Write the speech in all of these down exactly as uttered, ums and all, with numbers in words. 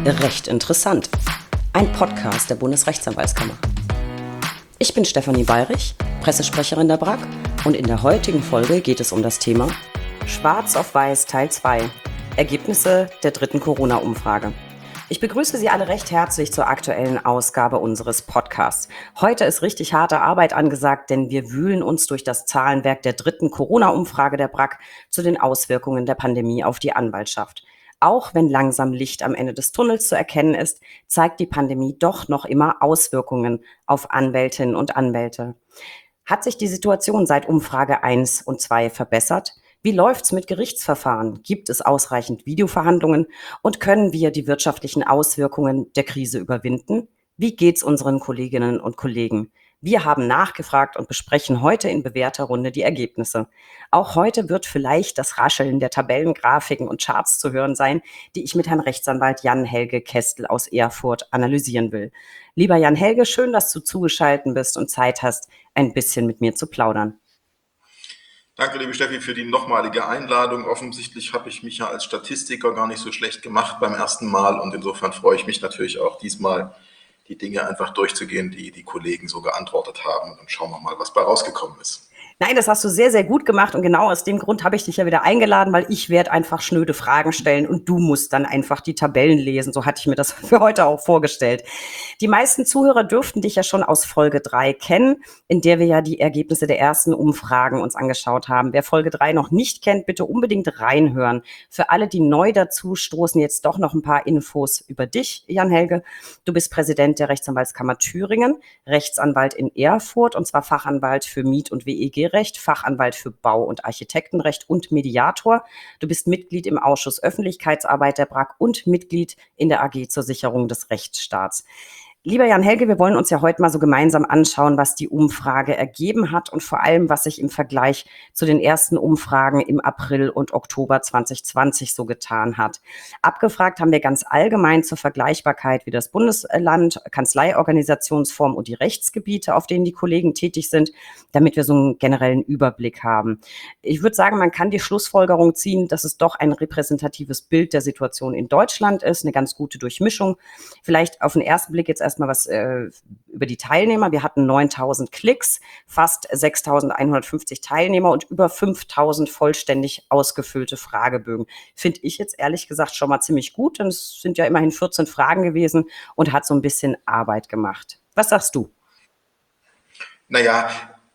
Recht interessant. Ein Podcast der Bundesrechtsanwaltskammer. Ich bin Stefanie Bayrich, Pressesprecherin der B R A K, und in der heutigen Folge geht es um das Thema Schwarz auf Weiß Teil zwei. Ergebnisse der dritten Corona-Umfrage. Ich begrüße Sie alle recht herzlich zur aktuellen Ausgabe unseres Podcasts. Heute ist richtig harte Arbeit angesagt, denn wir wühlen uns durch das Zahlenwerk der dritten Corona-Umfrage der B R A K zu den Auswirkungen der Pandemie auf die Anwaltschaft. Auch wenn langsam Licht am Ende des Tunnels zu erkennen ist, zeigt die Pandemie doch noch immer Auswirkungen auf Anwältinnen und Anwälte. Hat sich die Situation seit Umfrage eins und zwei verbessert? Wie läuft's mit Gerichtsverfahren? Gibt es ausreichend Videoverhandlungen? Und können wir die wirtschaftlichen Auswirkungen der Krise überwinden? Wie geht's unseren Kolleginnen und Kollegen? Wir haben nachgefragt und besprechen heute in bewährter Runde die Ergebnisse. Auch heute wird vielleicht das Rascheln der Tabellen, Grafiken und Charts zu hören sein, die ich mit Herrn Rechtsanwalt Jan-Helge Kestel aus Erfurt analysieren will. Lieber Jan-Helge, schön, dass du zugeschaltet bist und Zeit hast, ein bisschen mit mir zu plaudern. Danke, liebe Steffi, für die nochmalige Einladung. Offensichtlich habe ich mich ja als Statistiker gar nicht so schlecht gemacht beim ersten Mal und insofern freue ich mich natürlich auch diesmal, die Dinge einfach durchzugehen, die die Kollegen so geantwortet haben. Und dann schauen wir mal, was bei rausgekommen ist. Nein, das hast du sehr, sehr gut gemacht und genau aus dem Grund habe ich dich ja wieder eingeladen, weil ich werde einfach schnöde Fragen stellen und du musst dann einfach die Tabellen lesen. So hatte ich mir das für heute auch vorgestellt. Die meisten Zuhörer dürften dich ja schon aus Folge drei kennen, in der wir ja die Ergebnisse der ersten Umfragen uns angeschaut haben. Wer Folge drei noch nicht kennt, bitte unbedingt reinhören. Für alle, die neu dazu stoßen, jetzt doch noch ein paar Infos über dich, Jan-Helge. Du bist Präsident der Rechtsanwaltskammer Thüringen, Rechtsanwalt in Erfurt und zwar Fachanwalt für Miet- und W E G Recht, Fachanwalt für Bau- und Architektenrecht und Mediator. Du bist Mitglied im Ausschuss Öffentlichkeitsarbeit der B R A K und Mitglied in der A G zur Sicherung des Rechtsstaats. Lieber Jan-Helge, wir wollen uns ja heute mal so gemeinsam anschauen, was die Umfrage ergeben hat und vor allem, was sich im Vergleich zu den ersten Umfragen im April und Oktober zwanzig zwanzig so getan hat. Abgefragt haben wir ganz allgemein zur Vergleichbarkeit wie das Bundesland, Kanzleiorganisationsform und die Rechtsgebiete, auf denen die Kollegen tätig sind, damit wir so einen generellen Überblick haben. Ich würde sagen, man kann die Schlussfolgerung ziehen, dass es doch ein repräsentatives Bild der Situation in Deutschland ist, eine ganz gute Durchmischung. Vielleicht auf den ersten Blick jetzt erst mal was äh, über die Teilnehmer. Wir hatten neuntausend Klicks, fast sechstausendeinhundertfünfzig Teilnehmer und über fünftausend vollständig ausgefüllte Fragebögen. Finde ich jetzt ehrlich gesagt schon mal ziemlich gut, denn es sind ja immerhin vierzehn Fragen gewesen und hat so ein bisschen Arbeit gemacht. Was sagst du? Naja,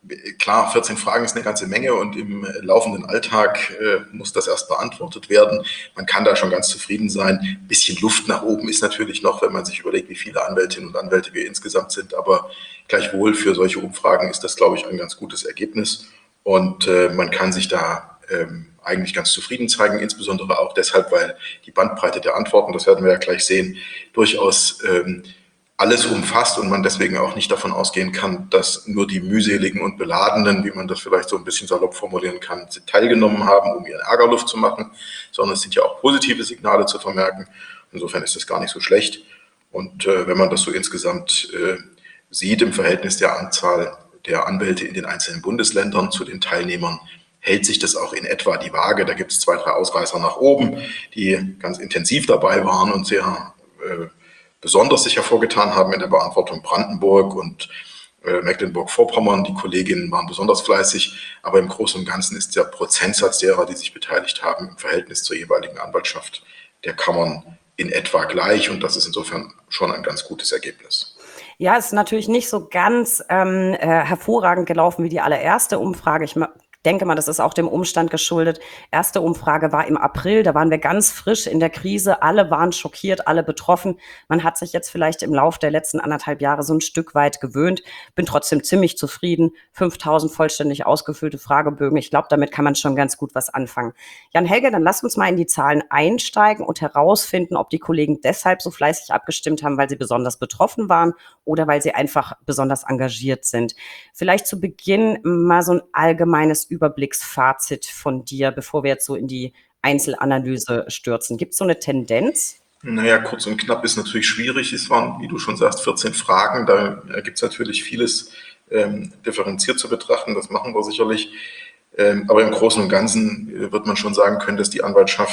klar, vierzehn Fragen ist eine ganze Menge und im laufenden Alltag äh, muss das erst beantwortet werden. Man kann da schon ganz zufrieden sein. Ein bisschen Luft nach oben ist natürlich noch, wenn man sich überlegt, wie viele Anwältinnen und Anwälte wir insgesamt sind. Aber gleichwohl für solche Umfragen ist das, glaube ich, ein ganz gutes Ergebnis. Und äh, man kann sich da ähm, eigentlich ganz zufrieden zeigen, insbesondere auch deshalb, weil die Bandbreite der Antworten, das werden wir ja gleich sehen, durchaus ähm, alles umfasst und man deswegen auch nicht davon ausgehen kann, dass nur die mühseligen und Beladenen, wie man das vielleicht so ein bisschen salopp formulieren kann, teilgenommen haben, um ihren Ärger Luft zu machen, sondern es sind ja auch positive Signale zu vermerken. Insofern ist das gar nicht so schlecht. Und äh, wenn man das so insgesamt äh, sieht im Verhältnis der Anzahl der Anwälte in den einzelnen Bundesländern zu den Teilnehmern, hält sich das auch in etwa die Waage. Da gibt es zwei, drei Ausreißer nach oben, die ganz intensiv dabei waren und sehr äh, besonders sich hervorgetan haben in der Beantwortung. Brandenburg und äh, Mecklenburg-Vorpommern. Die Kolleginnen waren besonders fleißig, aber im Großen und Ganzen ist der Prozentsatz derer, die sich beteiligt haben, im Verhältnis zur jeweiligen Anwaltschaft der Kammern in etwa gleich und das ist insofern schon ein ganz gutes Ergebnis. Ja, es ist natürlich nicht so ganz ähm, äh, hervorragend gelaufen wie die allererste Umfrage. Ich denke mal, das ist auch dem Umstand geschuldet. Erste Umfrage war im April, da waren wir ganz frisch in der Krise. Alle waren schockiert, alle betroffen. Man hat sich jetzt vielleicht im Laufe der letzten anderthalb Jahre so ein Stück weit gewöhnt. Bin trotzdem ziemlich zufrieden. fünftausend vollständig ausgefüllte Fragebögen. Ich glaube, damit kann man schon ganz gut was anfangen. Jan-Helge, dann lass uns mal in die Zahlen einsteigen und herausfinden, ob die Kollegen deshalb so fleißig abgestimmt haben, weil sie besonders betroffen waren oder weil sie einfach besonders engagiert sind. Vielleicht zu Beginn mal so ein allgemeines Überblicksfazit von dir, bevor wir jetzt so in die Einzelanalyse stürzen. Gibt es so eine Tendenz? Naja, kurz und knapp ist natürlich schwierig. Es waren, wie du schon sagst, vierzehn Fragen. Da gibt es natürlich vieles ähm, differenziert zu betrachten. Das machen wir sicherlich. Ähm, aber im Großen und Ganzen äh, wird man schon sagen können, dass die Anwaltschaft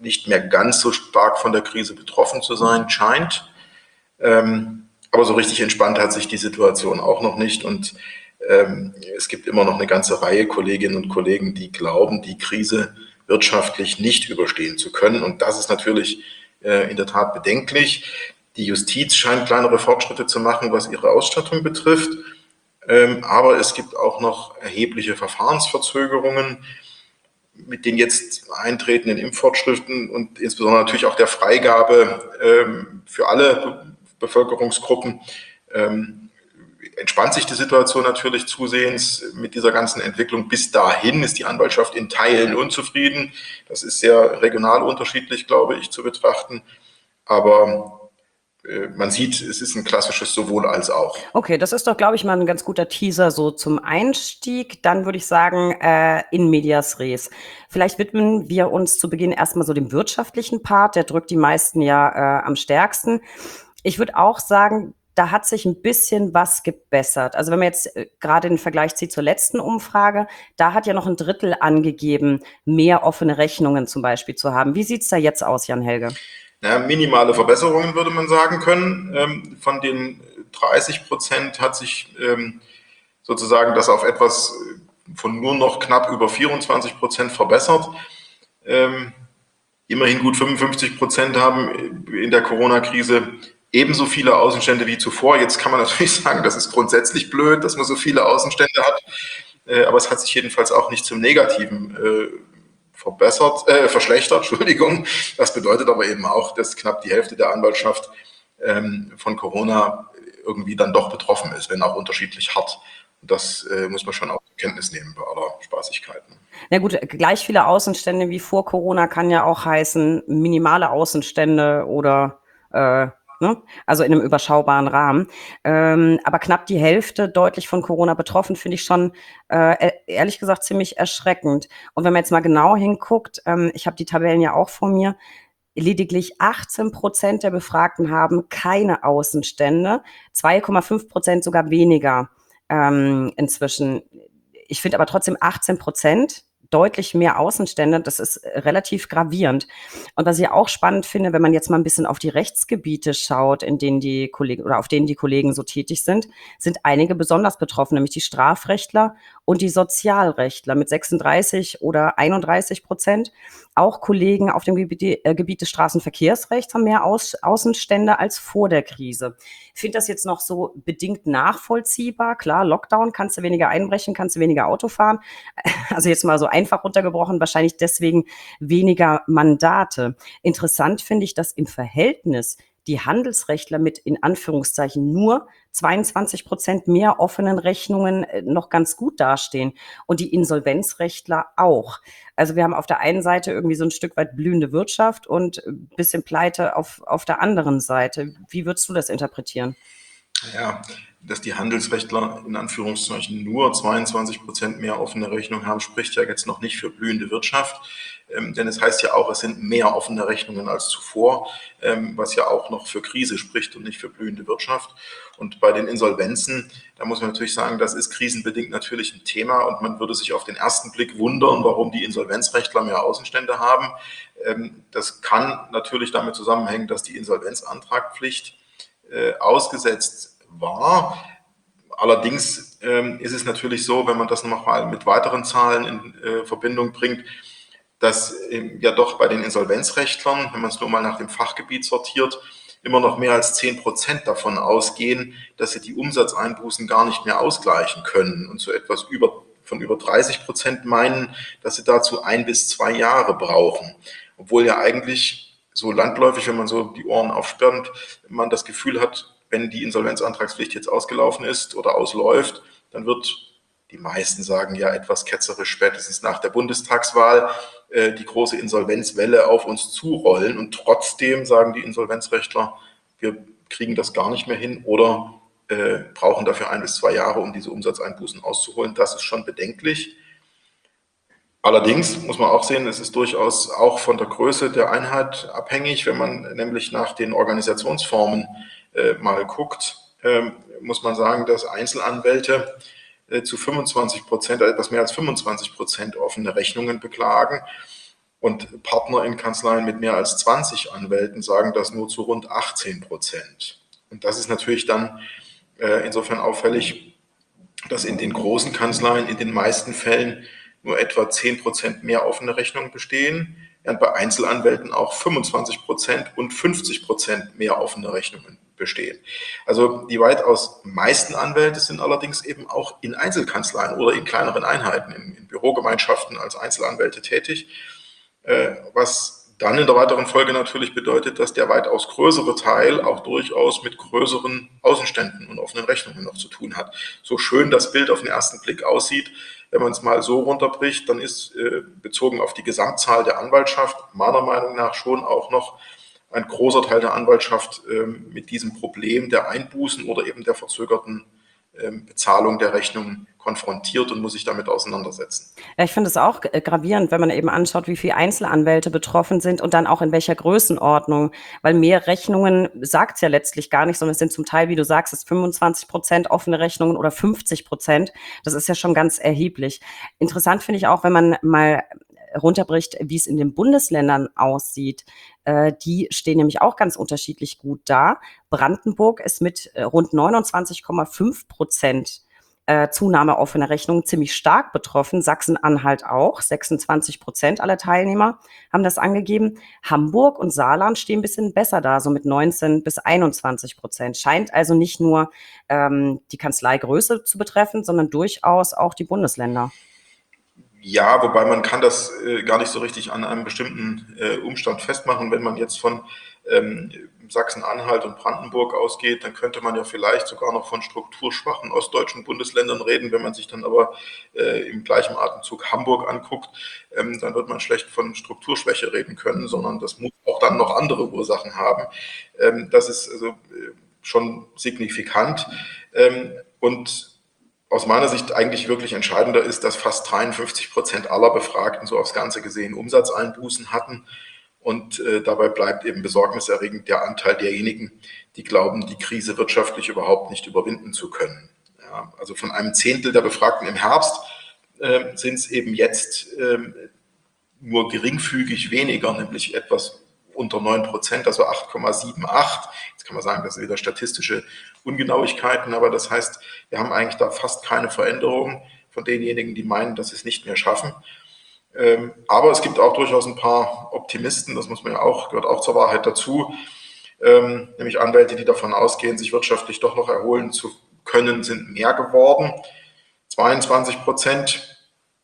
nicht mehr ganz so stark von der Krise betroffen zu sein scheint. Ähm, aber so richtig entspannt hat sich die Situation auch noch nicht. Und ähm, es gibt immer noch eine ganze Reihe Kolleginnen und Kollegen, die glauben, die Krise wirtschaftlich nicht überstehen zu können. Und das ist natürlich äh, in der Tat bedenklich. Die Justiz scheint kleinere Fortschritte zu machen, was ihre Ausstattung betrifft. Ähm, aber es gibt auch noch erhebliche Verfahrensverzögerungen mit den jetzt eintretenden Impffortschriften und insbesondere natürlich auch der Freigabe ähm, für alle Bevölkerungsgruppen. Ähm, entspannt sich die Situation natürlich zusehends mit dieser ganzen Entwicklung. Bis dahin ist die Anwaltschaft in Teilen unzufrieden. Das ist sehr regional unterschiedlich, glaube ich, zu betrachten. Aber man sieht, es ist ein klassisches sowohl als auch. Okay, das ist doch, glaube ich, mal ein ganz guter Teaser so zum Einstieg. Dann würde ich sagen, äh, in medias res. Vielleicht widmen wir uns zu Beginn erstmal so dem wirtschaftlichen Part. Der drückt die meisten ja äh, am stärksten. Ich würde auch sagen, da hat sich ein bisschen was gebessert. Also wenn man jetzt äh, gerade den Vergleich zieht zur letzten Umfrage, da hat ja noch ein Drittel angegeben, mehr offene Rechnungen zum Beispiel zu haben. Wie sieht's da jetzt aus, Jan-Helge? Ja, minimale Verbesserungen würde man sagen können. Ähm, von den dreißig Prozent hat sich ähm, sozusagen das auf etwas von nur noch knapp über vierundzwanzig Prozent verbessert. Ähm, immerhin gut fünfundfünfzig Prozent haben in der Corona-Krise ebenso viele Außenstände wie zuvor. Jetzt kann man natürlich sagen, das ist grundsätzlich blöd, dass man so viele Außenstände hat, äh, aber es hat sich jedenfalls auch nicht zum Negativen äh, verbessert, äh, verschlechtert, Entschuldigung. Das bedeutet aber eben auch, dass knapp die Hälfte der Anwaltschaft ähm, von Corona irgendwie dann doch betroffen ist, wenn auch unterschiedlich hart. Das äh, muss man schon auch zur Kenntnis nehmen bei aller Spaßigkeit. Na gut, gleich viele Außenstände wie vor Corona kann ja auch heißen, minimale Außenstände oder äh, ne? Also in einem überschaubaren Rahmen. Ähm, aber knapp die Hälfte deutlich von Corona betroffen, finde ich schon äh, ehrlich gesagt ziemlich erschreckend. Und wenn man jetzt mal genau hinguckt, ähm, ich habe die Tabellen ja auch vor mir, lediglich achtzehn Prozent der Befragten haben keine Außenstände, zwei Komma fünf Prozent sogar weniger ähm, inzwischen. Ich finde aber trotzdem achtzehn Prozent deutlich mehr Außenstände, das ist relativ gravierend. Und was ich auch spannend finde, wenn man jetzt mal ein bisschen auf die Rechtsgebiete schaut, in denen die Kollegen oder auf denen die Kollegen so tätig sind, sind einige besonders betroffen, nämlich die Strafrechtler und die Sozialrechtler mit sechsunddreißig oder einunddreißig Prozent. Auch Kollegen auf dem Gebiet, äh, Gebiet des Straßenverkehrsrechts haben mehr Aus, Außenstände als vor der Krise. Ich finde das jetzt noch so bedingt nachvollziehbar. Klar, Lockdown, kannst du weniger einbrechen, kannst du weniger Auto fahren. Also jetzt mal so einfach runtergebrochen, wahrscheinlich deswegen weniger Mandate. Interessant finde ich, dass im Verhältnis die Handelsrechtler mit in Anführungszeichen nur zweiundzwanzig Prozent mehr offenen Rechnungen noch ganz gut dastehen und die Insolvenzrechtler auch. Also wir haben auf der einen Seite irgendwie so ein Stück weit blühende Wirtschaft und ein bisschen Pleite auf, auf der anderen Seite. Wie würdest du das interpretieren? Ja, dass die Handelsrechtler in Anführungszeichen nur zweiundzwanzig Prozent mehr offene Rechnungen haben, spricht ja jetzt noch nicht für blühende Wirtschaft. Ähm, denn es heißt ja auch, es sind mehr offene Rechnungen als zuvor, ähm, was ja auch noch für Krise spricht und nicht für blühende Wirtschaft. Und bei den Insolvenzen, da muss man natürlich sagen, das ist krisenbedingt natürlich ein Thema und man würde sich auf den ersten Blick wundern, warum die Insolvenzrechtler mehr Außenstände haben. Ähm, das kann natürlich damit zusammenhängen, dass die Insolvenzantragpflicht äh, ausgesetzt war. Allerdings ähm, ist es natürlich so, wenn man das nochmal mit weiteren Zahlen in äh, Verbindung bringt, dass ähm, ja doch bei den Insolvenzrechtlern, wenn man es nur mal nach dem Fachgebiet sortiert, immer noch mehr als zehn Prozent davon ausgehen, dass sie die Umsatzeinbußen gar nicht mehr ausgleichen können und so etwas über, von über dreißig Prozent meinen, dass sie dazu ein bis zwei Jahre brauchen. Obwohl ja eigentlich so landläufig, wenn man so die Ohren aufsperrt, man das Gefühl hat, wenn die Insolvenzantragspflicht jetzt ausgelaufen ist oder ausläuft, dann wird, die meisten sagen ja etwas ketzerisch, spätestens nach der Bundestagswahl äh, die große Insolvenzwelle auf uns zurollen. Und trotzdem sagen die Insolvenzrechtler, wir kriegen das gar nicht mehr hin oder äh, brauchen dafür ein bis zwei Jahre, um diese Umsatzeinbußen auszuholen. Das ist schon bedenklich. Allerdings muss man auch sehen, es ist durchaus auch von der Größe der Einheit abhängig. Wenn man nämlich nach den Organisationsformen äh, mal guckt, äh, muss man sagen, dass Einzelanwälte äh, zu fünfundzwanzig Prozent, etwas mehr als fünfundzwanzig Prozent offene Rechnungen beklagen. Und Partner in Kanzleien mit mehr als zwanzig Anwälten sagen das nur zu rund achtzehn Prozent. Und das ist natürlich dann äh, insofern auffällig, dass in den großen Kanzleien in den meisten Fällen nur etwa zehn Prozent mehr offene Rechnungen bestehen, während bei Einzelanwälten auch fünfundzwanzig Prozent und fünfzig Prozent mehr offene Rechnungen bestehen. Also die weitaus meisten Anwälte sind allerdings eben auch in Einzelkanzleien oder in kleineren Einheiten, in, in Bürogemeinschaften als Einzelanwälte tätig, äh, was dann in der weiteren Folge natürlich bedeutet, dass der weitaus größere Teil auch durchaus mit größeren Außenständen und offenen Rechnungen noch zu tun hat. So schön das Bild auf den ersten Blick aussieht, wenn man es mal so runterbricht, dann ist äh, bezogen auf die Gesamtzahl der Anwaltschaft meiner Meinung nach schon auch noch ein großer Teil der Anwaltschaft äh, mit diesem Problem der Einbußen oder eben der verzögerten äh, Bezahlung der Rechnungen konfrontiert und muss sich damit auseinandersetzen. Ja, ich finde es auch äh, gravierend, wenn man eben anschaut, wie viele Einzelanwälte betroffen sind und dann auch in welcher Größenordnung. Weil mehr Rechnungen sagt es ja letztlich gar nicht, sondern es sind zum Teil, wie du sagst, es fünfundzwanzig Prozent offene Rechnungen oder fünfzig Prozent. Das ist ja schon ganz erheblich. Interessant finde ich auch, wenn man mal runterbricht, wie es in den Bundesländern aussieht. Äh, die stehen nämlich auch ganz unterschiedlich gut da. Brandenburg ist mit äh, rund neunundzwanzig Komma fünf Prozent Äh, Zunahme offener Rechnungen ziemlich stark betroffen. Sachsen-Anhalt auch. sechsundzwanzig Prozent aller Teilnehmer haben das angegeben. Hamburg und Saarland stehen ein bisschen besser da, so mit neunzehn bis einundzwanzig Prozent. Scheint also nicht nur ähm, die Kanzleigröße zu betreffen, sondern durchaus auch die Bundesländer. Ja, wobei man kann das äh, gar nicht so richtig an einem bestimmten äh, Umstand festmachen. Wenn man jetzt von ähm, Sachsen-Anhalt und Brandenburg ausgeht, dann könnte man ja vielleicht sogar noch von strukturschwachen ostdeutschen Bundesländern reden. Wenn man sich dann aber äh, im gleichen Atemzug Hamburg anguckt, ähm, dann wird man schlecht von Strukturschwäche reden können, sondern das muss auch dann noch andere Ursachen haben. Ähm, das ist also äh, schon signifikant. Ähm, und aus meiner Sicht eigentlich wirklich entscheidender ist, dass fast dreiundfünfzig Prozent aller Befragten so aufs Ganze gesehen Umsatzeinbußen hatten. Und äh, dabei bleibt eben besorgniserregend der Anteil derjenigen, die glauben, die Krise wirtschaftlich überhaupt nicht überwinden zu können. Ja, also von einem Zehntel der Befragten im Herbst äh, sind es eben jetzt äh, nur geringfügig weniger, nämlich etwas unter neun Prozent, also acht Komma achtundsiebzig. Jetzt kann man sagen, das sind wieder statistische Ungenauigkeiten, aber das heißt, wir haben eigentlich da fast keine Veränderung von denjenigen, die meinen, dass sie es nicht mehr schaffen. Ähm, aber es gibt auch durchaus ein paar Optimisten, das muss man ja auch, gehört auch zur Wahrheit dazu, ähm, nämlich Anwälte, die davon ausgehen, sich wirtschaftlich doch noch erholen zu können, sind mehr geworden. zweiundzwanzig Prozent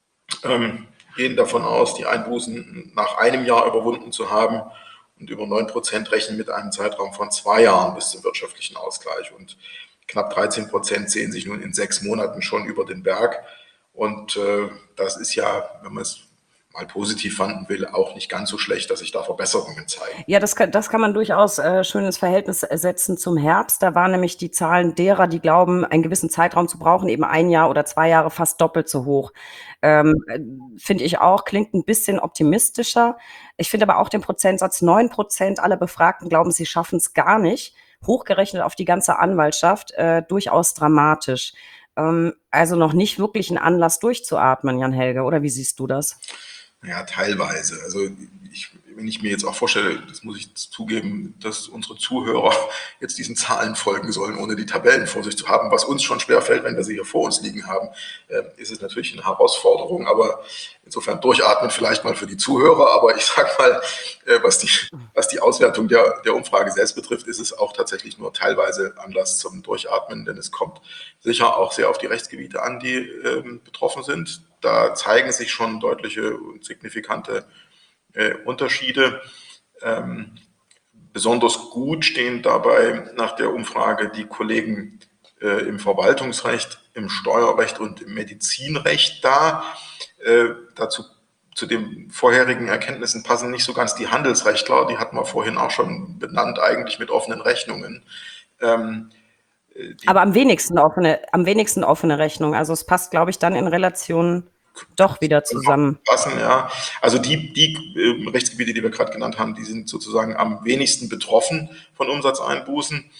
ähm, gehen davon aus, die Einbußen nach einem Jahr überwunden zu haben, und über neun Prozent rechnen mit einem Zeitraum von zwei Jahren bis zum wirtschaftlichen Ausgleich. Und knapp dreizehn Prozent sehen sich nun in sechs Monaten schon über den Berg. Und äh, das ist ja, wenn man es mal positiv fanden will, auch nicht ganz so schlecht, dass sich da Verbesserungen zeigen. Ja, das kann, das kann man durchaus äh, schön ins Verhältnis setzen zum Herbst. Da waren nämlich die Zahlen derer, die glauben, einen gewissen Zeitraum zu brauchen, eben ein Jahr oder zwei Jahre, fast doppelt so hoch. Ähm, äh, finde ich auch, klingt ein bisschen optimistischer. Ich finde aber auch den Prozentsatz neun Prozent aller Befragten glauben, sie schaffen es gar nicht, hochgerechnet auf die ganze Anwaltschaft, äh, durchaus dramatisch. Ähm, also noch nicht wirklich ein Anlass durchzuatmen, Jan-Helge, oder wie siehst du das? Ja, teilweise. Also ich, wenn ich mir jetzt auch vorstelle, das muss ich zugeben, dass unsere Zuhörer jetzt diesen Zahlen folgen sollen, ohne die Tabellen vor sich zu haben, was uns schon schwerfällt, wenn wir sie hier vor uns liegen haben, äh, ist es natürlich eine Herausforderung. Aber insofern durchatmen vielleicht mal für die Zuhörer. Aber ich sage mal, äh, was, die, was die Auswertung der, der Umfrage selbst betrifft, ist es auch tatsächlich nur teilweise Anlass zum Durchatmen, denn es kommt sicher auch sehr auf die Rechtsgebiete an, die äh, betroffen sind. Da zeigen sich schon deutliche und signifikante äh, Unterschiede. Ähm, besonders gut stehen dabei nach der Umfrage die Kollegen äh, im Verwaltungsrecht, im Steuerrecht und im Medizinrecht da. Äh, dazu zu den vorherigen Erkenntnissen passen nicht so ganz die Handelsrechtler, die hatten wir vorhin auch schon benannt, eigentlich mit offenen Rechnungen. Ähm, Aber am wenigsten offene, am wenigsten offene Rechnung. Also es passt, glaube ich, dann in Relation doch wieder zusammen. Passen, ja. Also die, die äh, Rechtsgebiete, die wir gerade genannt haben, die sind sozusagen am wenigsten betroffen von Umsatzeinbußen.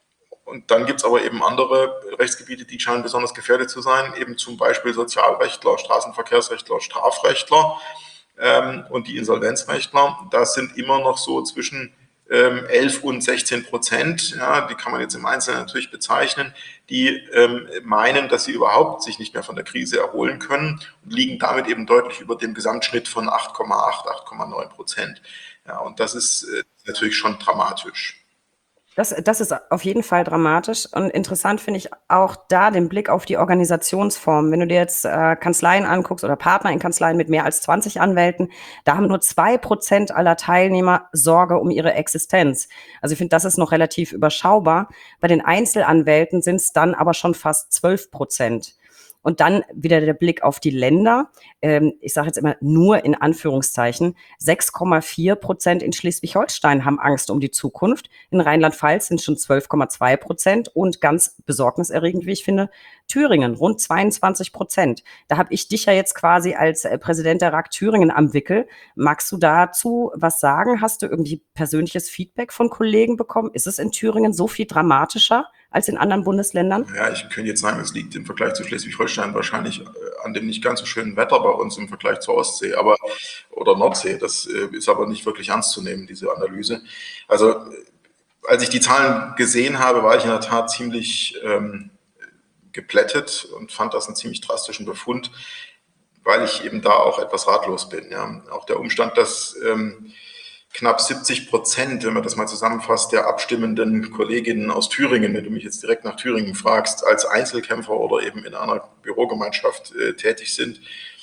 Und dann gibt es aber eben andere Rechtsgebiete, die scheinen besonders gefährdet zu sein, eben zum Beispiel Sozialrechtler, Straßenverkehrsrechtler, Strafrechtler. ähm, und die Insolvenzrechtler, das sind immer noch so zwischen ähm, elf und sechzehn Prozent, ja, die kann man jetzt im Einzelnen natürlich bezeichnen, die ähm, meinen, dass sie überhaupt sich nicht mehr von der Krise erholen können und liegen damit eben deutlich über dem Gesamtschnitt von acht Komma acht, acht Komma neun Prozent. Ja, und das ist äh, natürlich schon dramatisch. Das, das ist auf jeden Fall dramatisch und interessant finde ich auch da den Blick auf die Organisationsform. Wenn du dir jetzt äh, Kanzleien anguckst oder Partner in Kanzleien mit mehr als zwanzig Anwälten, da haben nur zwei Prozent aller Teilnehmer Sorge um ihre Existenz. Also ich finde, das ist noch relativ überschaubar. Bei den Einzelanwälten sind es dann aber schon fast zwölf Prozent. Und dann wieder der Blick auf die Länder. Ähm, ich sage jetzt immer nur in Anführungszeichen. sechs Komma vier Prozent in Schleswig-Holstein haben Angst um die Zukunft. In Rheinland-Pfalz sind schon zwölf Komma zwei Prozent und ganz besorgniserregend, wie ich finde, Thüringen, rund zweiundzwanzig Prozent. Da habe ich dich ja jetzt quasi als äh, Präsident der R A K Thüringen am Wickel. Magst du dazu was sagen? Hast du irgendwie persönliches Feedback von Kollegen bekommen? Ist es in Thüringen so viel dramatischer als in anderen Bundesländern? Ja, ich könnte jetzt sagen, es liegt im Vergleich zu Schleswig-Holstein wahrscheinlich äh, an dem nicht ganz so schönen Wetter bei uns im Vergleich zur Ostsee, aber oder Nordsee. Das äh, ist aber nicht wirklich ernst zu nehmen, diese Analyse. Also äh, als ich die Zahlen gesehen habe, war ich in der Tat ziemlich ähm, geplättet und fand das einen ziemlich drastischen Befund, weil ich eben da auch etwas ratlos bin. Ja. Auch der Umstand, dass ähm, knapp siebzig Prozent, wenn man das mal zusammenfasst, der abstimmenden Kolleginnen aus Thüringen, wenn du mich jetzt direkt nach Thüringen fragst, als Einzelkämpfer oder eben in einer Bürogemeinschaft äh, tätig sind.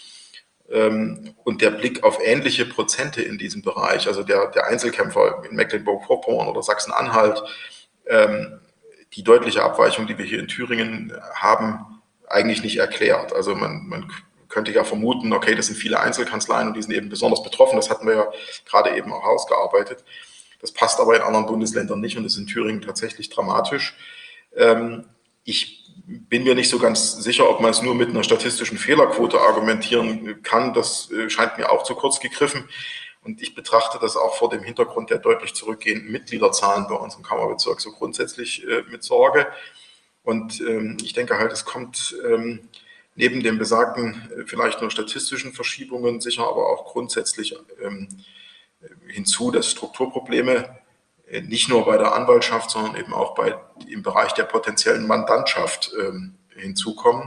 Ähm, und der Blick auf ähnliche Prozente in diesem Bereich, also der, der Einzelkämpfer in Mecklenburg-Vorpommern oder Sachsen-Anhalt, ähm, die deutliche Abweichung, die wir hier in Thüringen haben, eigentlich nicht erklärt. Also man, man könnte ja vermuten, okay, das sind viele Einzelkanzleien und die sind eben besonders betroffen. Das hatten wir ja gerade eben auch ausgearbeitet. Das passt aber in anderen Bundesländern nicht und ist in Thüringen tatsächlich dramatisch. Ähm, ich bin mir nicht so ganz sicher, ob man es nur mit einer statistischen Fehlerquote argumentieren kann. Das äh, scheint mir auch zu kurz gegriffen. Und ich betrachte das auch vor dem Hintergrund der deutlich zurückgehenden Mitgliederzahlen bei uns im Kammerbezirk so grundsätzlich äh, mit Sorge. Und ähm, ich denke halt, es kommt ähm, neben den besagten äh, vielleicht nur statistischen Verschiebungen sicher aber auch grundsätzlich ähm, hinzu, dass Strukturprobleme äh, nicht nur bei der Anwaltschaft, sondern eben auch bei, im Bereich der potenziellen Mandantschaft ähm, hinzukommen.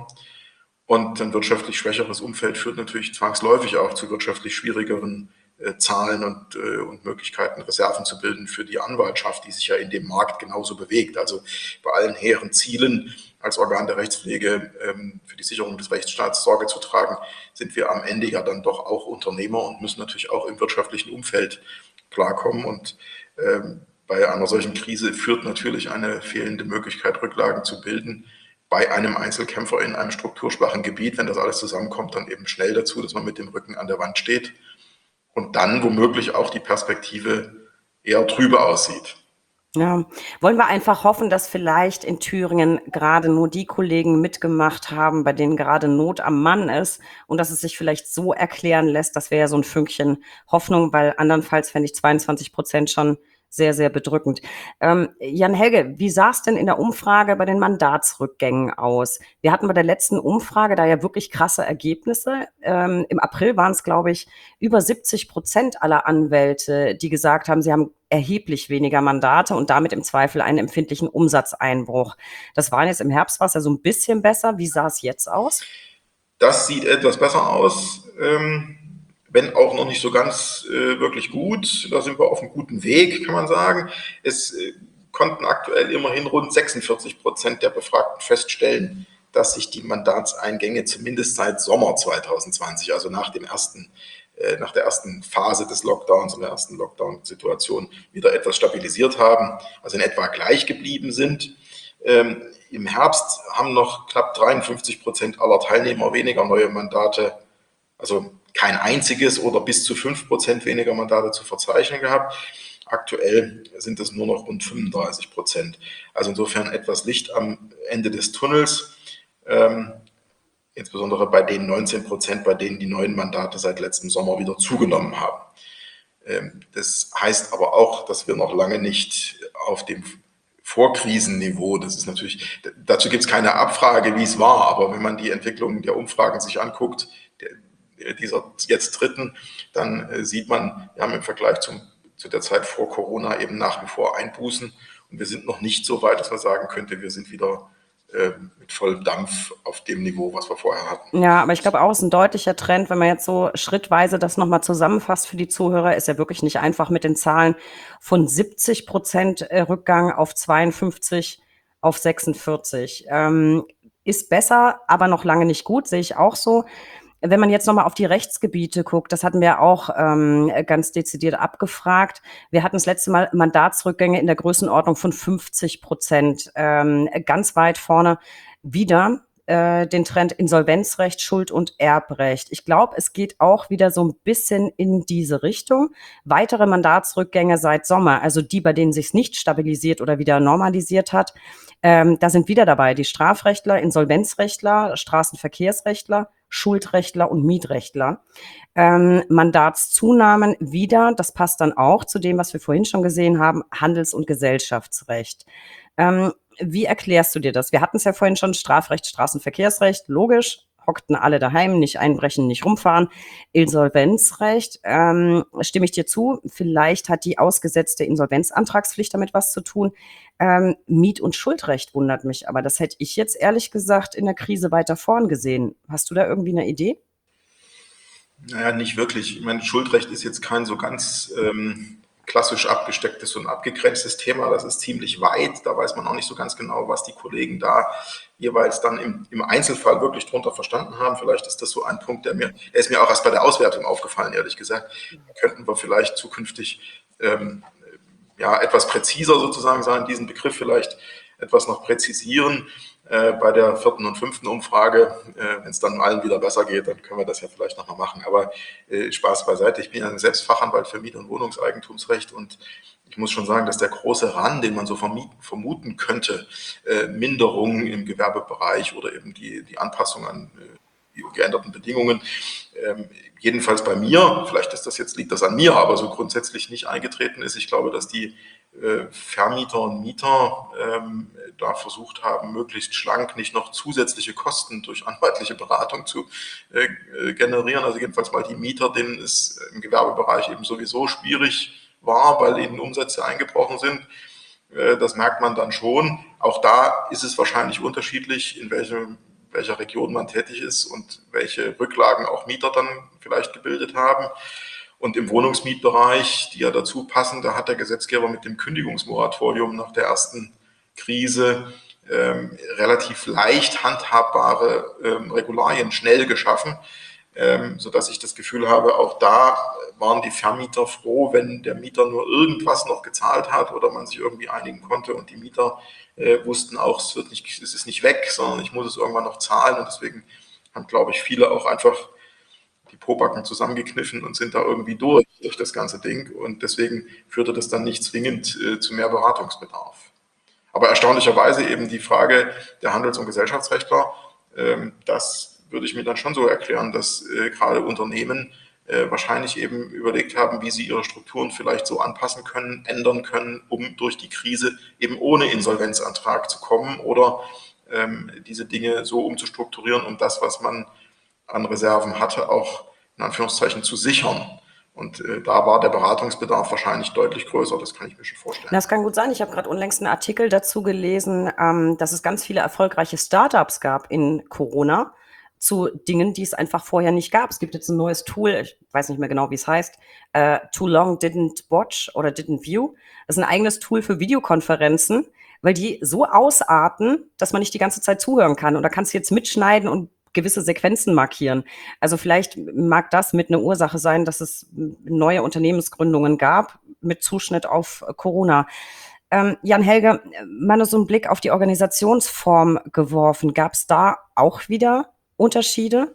Und ein wirtschaftlich schwächeres Umfeld führt natürlich zwangsläufig auch zu wirtschaftlich schwierigeren äh, Zahlen und, äh, und Möglichkeiten, Reserven zu bilden für die Anwaltschaft, die sich ja in dem Markt genauso bewegt. Also bei allen hehren Zielen als Organ der Rechtspflege ähm, für die Sicherung des Rechtsstaats Sorge zu tragen, sind wir am Ende ja dann doch auch Unternehmer und müssen natürlich auch im wirtschaftlichen Umfeld klarkommen. Und ähm, bei einer solchen Krise führt natürlich eine fehlende Möglichkeit, Rücklagen zu bilden, bei einem Einzelkämpfer in einem strukturschwachen Gebiet, wenn das alles zusammenkommt, dann eben schnell dazu, dass man mit dem Rücken an der Wand steht und dann womöglich auch die Perspektive eher trübe aussieht. Ja, wollen wir einfach hoffen, dass vielleicht in Thüringen gerade nur die Kollegen mitgemacht haben, bei denen gerade Not am Mann ist und dass es sich vielleicht so erklären lässt. Das wäre ja so ein Fünkchen Hoffnung, weil andernfalls fände ich zweiundzwanzig Prozent schon sehr, sehr bedrückend. Ähm, Jan-Helge, wie sah es denn in der Umfrage bei den Mandatsrückgängen aus? Wir hatten bei der letzten Umfrage da ja wirklich krasse Ergebnisse. Ähm, Im April waren es, glaube ich, über siebzig Prozent aller Anwälte, die gesagt haben, sie haben erheblich weniger Mandate und damit im Zweifel einen empfindlichen Umsatzeinbruch. Das war jetzt im Herbst, war es ja so ein bisschen besser. Wie sah es jetzt aus? Das sieht etwas besser aus, ähm, wenn auch noch nicht so ganz äh, wirklich gut. Da sind wir auf einem guten Weg, kann man sagen. Es äh, konnten aktuell immerhin rund sechsundvierzig Prozent der Befragten feststellen, dass sich die Mandatseingänge zumindest seit Sommer zwanzig zwanzig, also nach dem ersten äh, nach der ersten Phase des Lockdowns und der ersten Lockdown-Situation wieder etwas stabilisiert haben, also in etwa gleich geblieben sind. Ähm, Im Herbst haben noch knapp dreiundfünfzig Prozent aller Teilnehmer weniger neue Mandate, also kein einziges oder bis zu fünf Prozent weniger Mandate zu verzeichnen gehabt. Aktuell sind es nur noch rund fünfunddreißig Prozent. Also insofern etwas Licht am Ende des Tunnels. Ähm, insbesondere bei den neunzehn Prozent, bei denen die neuen Mandate seit letztem Sommer wieder zugenommen haben. Ähm, das heißt aber auch, dass wir noch lange nicht auf dem Vorkrisenniveau, das ist natürlich, dazu gibt es keine Abfrage, wie es war, aber wenn man die Entwicklung der Umfragen sich anguckt, der, dieser jetzt dritten, dann äh, sieht man, wir haben im Vergleich zum, zu der Zeit vor Corona eben nach wie vor Einbußen und wir sind noch nicht so weit, dass man sagen könnte, wir sind wieder äh, mit vollem Dampf auf dem Niveau, was wir vorher hatten. Ja, aber ich glaube auch, es ist ein deutlicher Trend, wenn man jetzt so schrittweise das nochmal zusammenfasst für die Zuhörer, ist ja wirklich nicht einfach mit den Zahlen von siebzig Prozent Rückgang auf zweiundfünfzig auf sechsundvierzig. Ähm, ist besser, aber noch lange nicht gut, sehe ich auch so. Wenn man jetzt nochmal auf die Rechtsgebiete guckt, das hatten wir auch ähm, ganz dezidiert abgefragt. Wir hatten das letzte Mal Mandatsrückgänge in der Größenordnung von fünfzig Prozent. Ähm, ganz weit vorne wieder äh, den Trend Insolvenzrecht, Schuld- und Erbrecht. Ich glaube, es geht auch wieder so ein bisschen in diese Richtung. Weitere Mandatsrückgänge seit Sommer, also die, bei denen sich nicht stabilisiert oder wieder normalisiert hat, ähm, da sind wieder dabei die Strafrechtler, Insolvenzrechtler, Straßenverkehrsrechtler, Schuldrechtler und Mietrechtler. Ähm, Mandatszunahmen wieder, das passt dann auch zu dem, was wir vorhin schon gesehen haben, Handels- und Gesellschaftsrecht. Ähm, wie erklärst du dir das? Wir hatten es ja vorhin schon, Strafrecht, Straßenverkehrsrecht, logisch, hockten alle daheim, nicht einbrechen, nicht rumfahren. Insolvenzrecht, ähm, stimme ich dir zu, vielleicht hat die ausgesetzte Insolvenzantragspflicht damit was zu tun. Ähm, Miet- und Schuldrecht wundert mich, aber das hätte ich jetzt ehrlich gesagt in der Krise weiter vorn gesehen. Hast du da irgendwie eine Idee? Naja, nicht wirklich. Ich meine, Schuldrecht ist jetzt kein so ganz ähm, klassisch abgestecktes und abgegrenztes Thema. Das ist ziemlich weit. Da weiß man auch nicht so ganz genau, was die Kollegen da jeweils dann im, im Einzelfall wirklich drunter verstanden haben. Vielleicht ist das so ein Punkt, der mir, der ist mir auch erst bei der Auswertung aufgefallen, ehrlich gesagt. Da könnten wir vielleicht zukünftig ähm, ja, etwas präziser sozusagen sein, diesen Begriff vielleicht etwas noch präzisieren. Äh, bei der vierten und fünften Umfrage, äh, wenn es dann allen wieder besser geht, dann können wir das ja vielleicht nochmal machen. Aber äh, Spaß beiseite. Ich bin ja selbst Fachanwalt für Miet- und Wohnungseigentumsrecht und ich muss schon sagen, dass der große Run, den man so vermuten könnte, äh, Minderungen im Gewerbebereich oder eben die, die Anpassung an äh, die geänderten Bedingungen, ähm, jedenfalls bei mir, vielleicht ist das jetzt, liegt das an mir, aber so grundsätzlich nicht eingetreten ist. Ich glaube, dass die äh, Vermieter und Mieter ähm, da versucht haben, möglichst schlank nicht noch zusätzliche Kosten durch anwaltliche Beratung zu äh, generieren. Also jedenfalls mal die Mieter, denen es im Gewerbebereich eben sowieso schwierig war, weil ihnen Umsätze eingebrochen sind. Äh, das merkt man dann schon. Auch da ist es wahrscheinlich unterschiedlich, in welchem welcher Region man tätig ist und welche Rücklagen auch Mieter dann vielleicht gebildet haben. Und im Wohnungsmietbereich, die ja dazu passen, da hat der Gesetzgeber mit dem Kündigungsmoratorium nach der ersten Krise ähm, relativ leicht handhabbare ähm, Regularien schnell geschaffen, ähm, sodass ich das Gefühl habe, auch da waren die Vermieter froh, wenn der Mieter nur irgendwas noch gezahlt hat oder man sich irgendwie einigen konnte und die Mieter äh, wussten auch, es, wird nicht, es ist nicht weg, sondern ich muss es irgendwann noch zahlen und deswegen haben, glaube ich, viele auch einfach die Pobacken zusammengekniffen und sind da irgendwie durch, durch das ganze Ding und deswegen führte das dann nicht zwingend äh, zu mehr Beratungsbedarf. Aber erstaunlicherweise eben die Frage der Handels- und Gesellschaftsrechtler, ähm, das würde ich mir dann schon so erklären, dass äh, gerade Unternehmen äh, wahrscheinlich eben überlegt haben, wie sie ihre Strukturen vielleicht so anpassen können, ändern können, um durch die Krise eben ohne Insolvenzantrag zu kommen oder ähm, diese Dinge so umzustrukturieren, um das, was man an Reserven hatte, auch in Anführungszeichen zu sichern. Und äh, da war der Beratungsbedarf wahrscheinlich deutlich größer, das kann ich mir schon vorstellen. Das kann gut sein. Ich habe gerade unlängst einen Artikel dazu gelesen, ähm, dass es ganz viele erfolgreiche Startups gab in Corona zu Dingen, die es einfach vorher nicht gab. Es gibt jetzt ein neues Tool, ich weiß nicht mehr genau, wie es heißt, äh, Too Long Didn't Watch oder Didn't View. Das ist ein eigenes Tool für Videokonferenzen, weil die so ausarten, dass man nicht die ganze Zeit zuhören kann. Und da kannst du jetzt mitschneiden und gewisse Sequenzen markieren. Also vielleicht mag das mit eine Ursache sein, dass es neue Unternehmensgründungen gab mit Zuschnitt auf Corona. Ähm, Jan-Helge, mal nur so einen Blick auf die Organisationsform geworfen. Gab es da auch wieder Unterschiede?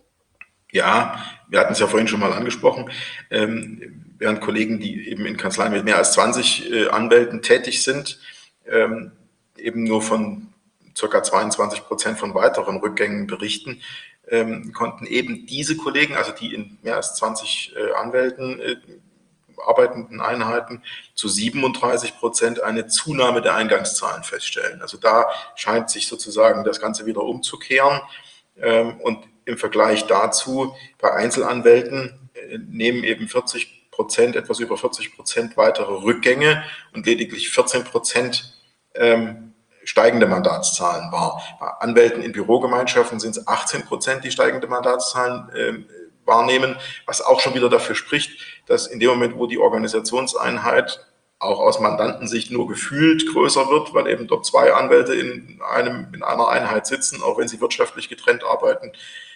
Ja, wir hatten es ja vorhin schon mal angesprochen. Ähm, während Kollegen, die eben in Kanzleien mit mehr als zwanzig äh, Anwälten tätig sind, ähm, eben nur von ca. zweiundzwanzig Prozent von weiteren Rückgängen berichten, ähm, konnten eben diese Kollegen, also die in mehr als zwanzig äh, Anwälten äh, arbeitenden Einheiten, zu siebenunddreißig Prozent eine Zunahme der Eingangszahlen feststellen. Also da scheint sich sozusagen das Ganze wieder umzukehren. Ähm, und im Vergleich dazu, bei Einzelanwälten äh, nehmen eben vierzig Prozent, etwas über vierzig Prozent weitere Rückgänge und lediglich vierzehn Prozent ähm, steigende Mandatszahlen wahr. Bei Anwälten in Bürogemeinschaften sind es achtzehn Prozent, die steigende Mandatszahlen äh, wahrnehmen, was auch schon wieder dafür spricht, dass in dem Moment, wo die Organisationseinheit auch aus Mandantensicht nur gefühlt größer wird, weil eben dort zwei Anwälte in, einem, in einer Einheit sitzen, auch wenn sie wirtschaftlich getrennt arbeiten,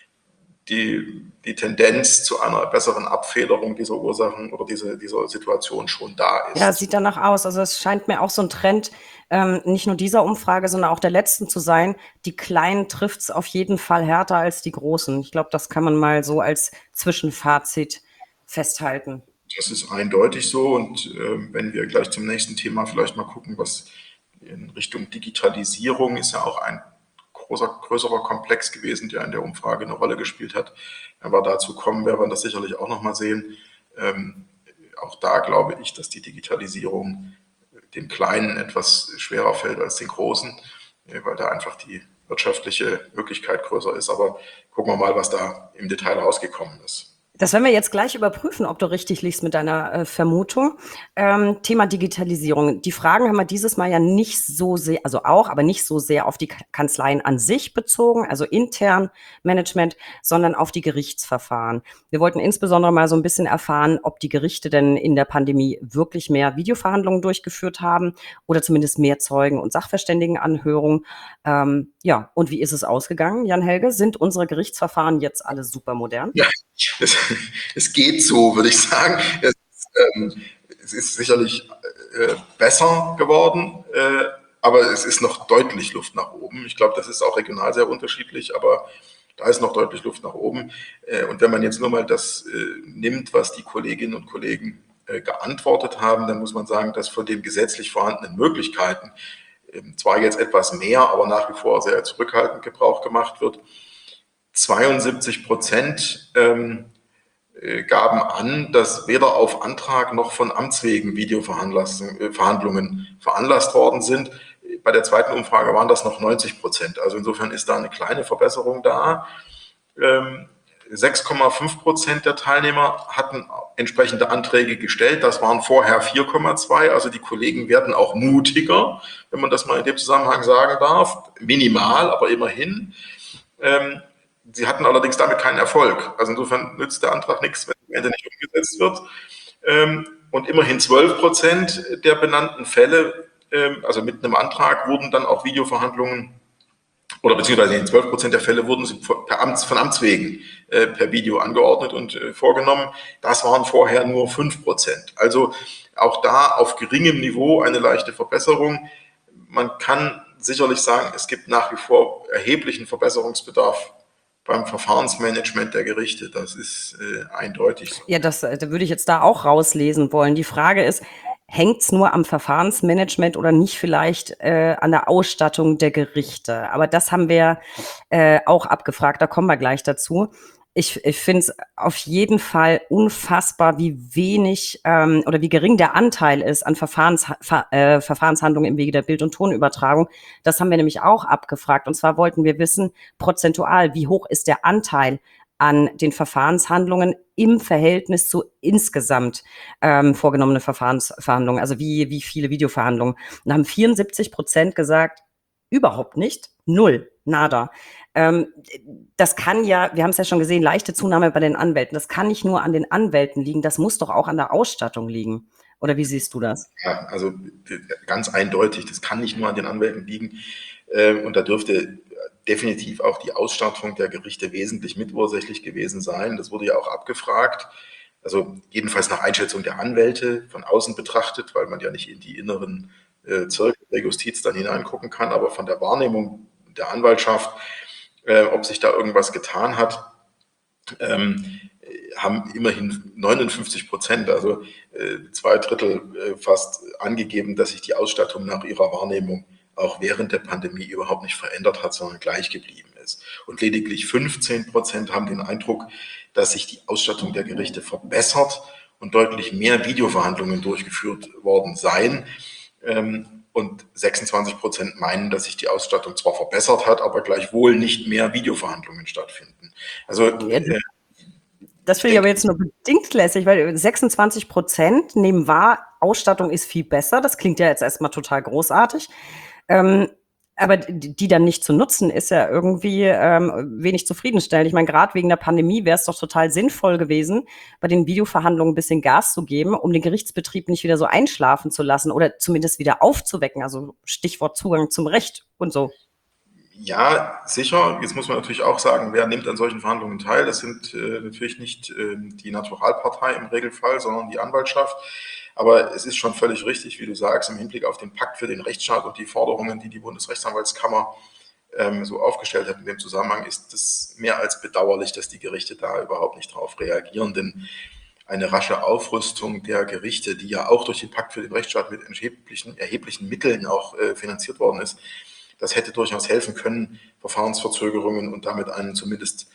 die, die Tendenz zu einer besseren Abfederung dieser Ursachen oder dieser, dieser Situation schon da ist. Ja, sieht danach aus. Also es scheint mir auch so ein Trend, ähm, nicht nur dieser Umfrage, sondern auch der letzten zu sein. Die Kleinen trifft es auf jeden Fall härter als die Großen. Ich glaube, das kann man mal so als Zwischenfazit festhalten. Das ist eindeutig so. Und äh, wenn wir gleich zum nächsten Thema vielleicht mal gucken, was in Richtung Digitalisierung ist ja auch ein großer, größerer Komplex gewesen, der in der Umfrage eine Rolle gespielt hat. Wenn wir dazu kommen, werden wir das sicherlich auch nochmal sehen. Ähm, auch da glaube ich, dass die Digitalisierung den Kleinen etwas schwerer fällt als den Großen, weil da einfach die wirtschaftliche Möglichkeit größer ist. Aber gucken wir mal, was da im Detail rausgekommen ist. Das werden wir jetzt gleich überprüfen, ob du richtig liegst mit deiner äh, Vermutung. Ähm, Thema Digitalisierung. Die Fragen haben wir dieses Mal ja nicht so sehr, also auch, aber nicht so sehr auf die Kanzleien an sich bezogen, also intern Management, sondern auf die Gerichtsverfahren. Wir wollten insbesondere mal so ein bisschen erfahren, ob die Gerichte denn in der Pandemie wirklich mehr Videoverhandlungen durchgeführt haben oder zumindest mehr Zeugen- und Sachverständigenanhörungen. Ähm, ja, und wie ist es ausgegangen, Jan-Helge? Sind unsere Gerichtsverfahren jetzt alle super modern? Ja, es, es geht so, würde ich sagen. Es, ähm, es ist sicherlich äh, besser geworden, äh, aber es ist noch deutlich Luft nach oben. Ich glaube, das ist auch regional sehr unterschiedlich, aber da ist noch deutlich Luft nach oben. Äh, und wenn man jetzt nur mal das äh, nimmt, was die Kolleginnen und Kollegen äh, geantwortet haben, dann muss man sagen, dass von den gesetzlich vorhandenen Möglichkeiten äh, zwar jetzt etwas mehr, aber nach wie vor sehr zurückhaltend Gebrauch gemacht wird. zweiundsiebzig Prozent ähm, gaben an, dass weder auf Antrag noch von Amts wegen Videoverhandlungen veranlasst worden sind. Bei der zweiten Umfrage waren das noch neunzig Prozent. Also insofern ist da eine kleine Verbesserung da. Ähm, sechs Komma fünf Prozent der Teilnehmer hatten entsprechende Anträge gestellt. Das waren vorher vier Komma zwei. Also die Kollegen werden auch mutiger, wenn man das mal in dem Zusammenhang sagen darf. Minimal, aber immerhin. Ähm, Sie hatten allerdings damit keinen Erfolg. Also insofern nützt der Antrag nichts, wenn am Ende nicht umgesetzt wird. Und immerhin zwölf Prozent der benannten Fälle, also mit einem Antrag, wurden dann auch Videoverhandlungen, oder beziehungsweise in zwölf Prozent der Fälle wurden sie per Amts, von Amts wegen äh, per Video angeordnet und äh, vorgenommen. Das waren vorher nur fünf Prozent. Also auch da auf geringem Niveau eine leichte Verbesserung. Man kann sicherlich sagen, es gibt nach wie vor erheblichen Verbesserungsbedarf beim Verfahrensmanagement der Gerichte. Das ist äh, eindeutig so. Ja, das da würde ich jetzt da auch rauslesen wollen. Die Frage ist, hängt es nur am Verfahrensmanagement oder nicht vielleicht äh, an der Ausstattung der Gerichte? Aber das haben wir äh, auch abgefragt, da kommen wir gleich dazu. Ich, ich finde es auf jeden Fall unfassbar, wie wenig ähm, oder wie gering der Anteil ist an Verfahrens, Ver, äh, Verfahrenshandlungen im Wege der Bild- und Tonübertragung. Das haben wir nämlich auch abgefragt. Und zwar wollten wir wissen, prozentual, wie hoch ist der Anteil an den Verfahrenshandlungen im Verhältnis zu insgesamt ähm, vorgenommene Verfahrensverhandlungen, also wie, wie viele Videoverhandlungen. Und da haben vierundsiebzig Prozent gesagt, überhaupt nicht, null, nada. Ähm, das kann ja, wir haben es ja schon gesehen, leichte Zunahme bei den Anwälten. Das kann nicht nur an den Anwälten liegen, das muss doch auch an der Ausstattung liegen. Oder wie siehst du das? Ja, also ganz eindeutig, das kann nicht nur an den Anwälten liegen. Und da dürfte definitiv auch die Ausstattung der Gerichte wesentlich mitursächlich gewesen sein. Das wurde ja auch abgefragt. Also jedenfalls nach Einschätzung der Anwälte von außen betrachtet, weil man ja nicht in die inneren äh, Zirkel der Justiz dann hineingucken kann, aber von der Wahrnehmung der Anwaltschaft, äh, ob sich da irgendwas getan hat, ähm, haben immerhin neunundfünfzig Prozent, also äh, zwei Drittel äh, fast angegeben, dass sich die Ausstattung nach ihrer Wahrnehmung auch während der Pandemie überhaupt nicht verändert hat, sondern gleich geblieben ist. Und lediglich fünfzehn Prozent haben den Eindruck, dass sich die Ausstattung der Gerichte verbessert und deutlich mehr Videoverhandlungen durchgeführt worden seien. Ähm, Und sechsundzwanzig Prozent meinen, dass sich die Ausstattung zwar verbessert hat, aber gleichwohl nicht mehr Videoverhandlungen stattfinden. Also Ja, äh, das ich finde ich aber denke, jetzt nur bedingt lässig, weil sechsundzwanzig Prozent nehmen wahr, Ausstattung ist viel besser. Das klingt ja jetzt erstmal total großartig. Ähm, aber die, die dann nicht zu nutzen, ist ja irgendwie ähm, wenig zufriedenstellend. Ich meine, gerade wegen der Pandemie wäre es doch total sinnvoll gewesen, bei den Videoverhandlungen ein bisschen Gas zu geben, um den Gerichtsbetrieb nicht wieder so einschlafen zu lassen oder zumindest wieder aufzuwecken. Also Stichwort Zugang zum Recht und so. ja, sicher. Jetzt muss man natürlich auch sagen, wer nimmt an solchen Verhandlungen teil? Das sind äh, natürlich nicht äh, die Naturalpartei im Regelfall, sondern die Anwaltschaft. Aber es ist schon völlig richtig, wie du sagst, im Hinblick auf den Pakt für den Rechtsstaat und die Forderungen, die die Bundesrechtsanwaltskammer ähm, so aufgestellt hat in dem Zusammenhang, ist es mehr als bedauerlich, dass die Gerichte da überhaupt nicht drauf reagieren. Denn eine rasche Aufrüstung der Gerichte, die ja auch durch den Pakt für den Rechtsstaat mit erheblichen, erheblichen Mitteln auch äh, finanziert worden ist, das hätte durchaus helfen können, Verfahrensverzögerungen und damit einen zumindest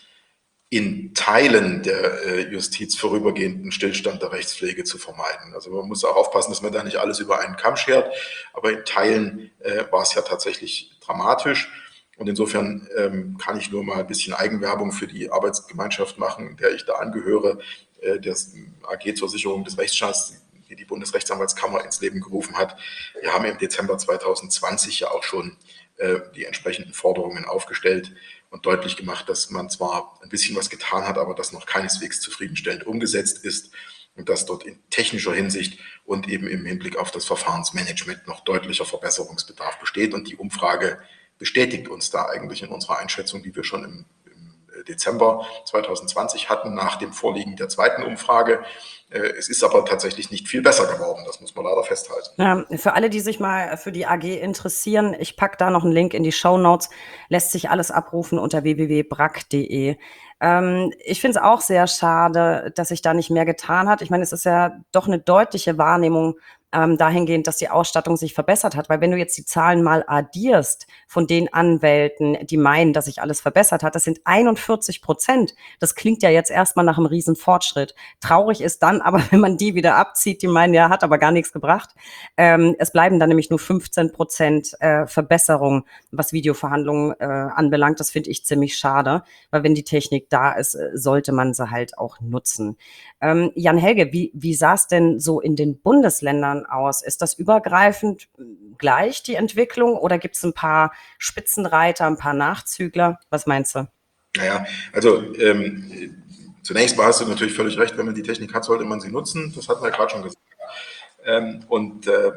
in Teilen der äh, Justiz vorübergehenden Stillstand der Rechtspflege zu vermeiden. Also man muss auch aufpassen, dass man da nicht alles über einen Kamm schert, aber in Teilen äh, war es ja tatsächlich dramatisch. Und insofern ähm, kann ich nur mal ein bisschen Eigenwerbung für die Arbeitsgemeinschaft machen, der ich da angehöre, äh, der A G zur Sicherung des Rechtsstaats, die die Bundesrechtsanwaltskammer ins Leben gerufen hat. Wir haben im Dezember zweitausendzwanzig ja auch schon äh, die entsprechenden Forderungen aufgestellt und deutlich gemacht, dass man zwar ein bisschen was getan hat, aber das noch keineswegs zufriedenstellend umgesetzt ist und dass dort in technischer Hinsicht und eben im Hinblick auf das Verfahrensmanagement noch deutlicher Verbesserungsbedarf besteht. Und die Umfrage bestätigt uns da eigentlich in unserer Einschätzung, die wir schon im, im Dezember zweitausendzwanzig hatten, nach dem Vorliegen der zweiten Umfrage. Es ist aber tatsächlich nicht viel besser geworden, das muss man leider festhalten. Ja, für alle, die sich mal für die A G interessieren, ich packe da noch einen Link in die Shownotes, lässt sich alles abrufen unter w w w punkt brack punkt de. Ähm, ich finde es auch sehr schade, dass sich da nicht mehr getan hat. Ich meine, es ist ja doch eine deutliche Wahrnehmung ähm, dahingehend, dass die Ausstattung sich verbessert hat. Weil wenn du jetzt die Zahlen mal addierst von den Anwälten, die meinen, dass sich alles verbessert hat, das sind einundvierzig Prozent. Das klingt ja jetzt erstmal nach einem riesen Fortschritt. Traurig ist dann aber, wenn man die wieder abzieht, die meinen, ja, hat aber gar nichts gebracht. Ähm, es bleiben dann nämlich nur fünfzehn Prozent äh, Verbesserung, was Videoverhandlungen äh, anbelangt. Das finde ich ziemlich schade, weil wenn die Technik da ist, äh, sollte man sie halt auch nutzen. Ähm, Jan-Helge, wie, wie sah es denn so in den Bundesländern aus? Ist das übergreifend gleich, die Entwicklung, oder gibt es ein paar Spitzenreiter, ein paar Nachzügler? Was meinst du? Naja, also ähm, zunächst mal hast du natürlich völlig recht, wenn man die Technik hat, sollte man sie nutzen. Das hatten wir gerade schon gesagt. Ähm, und äh,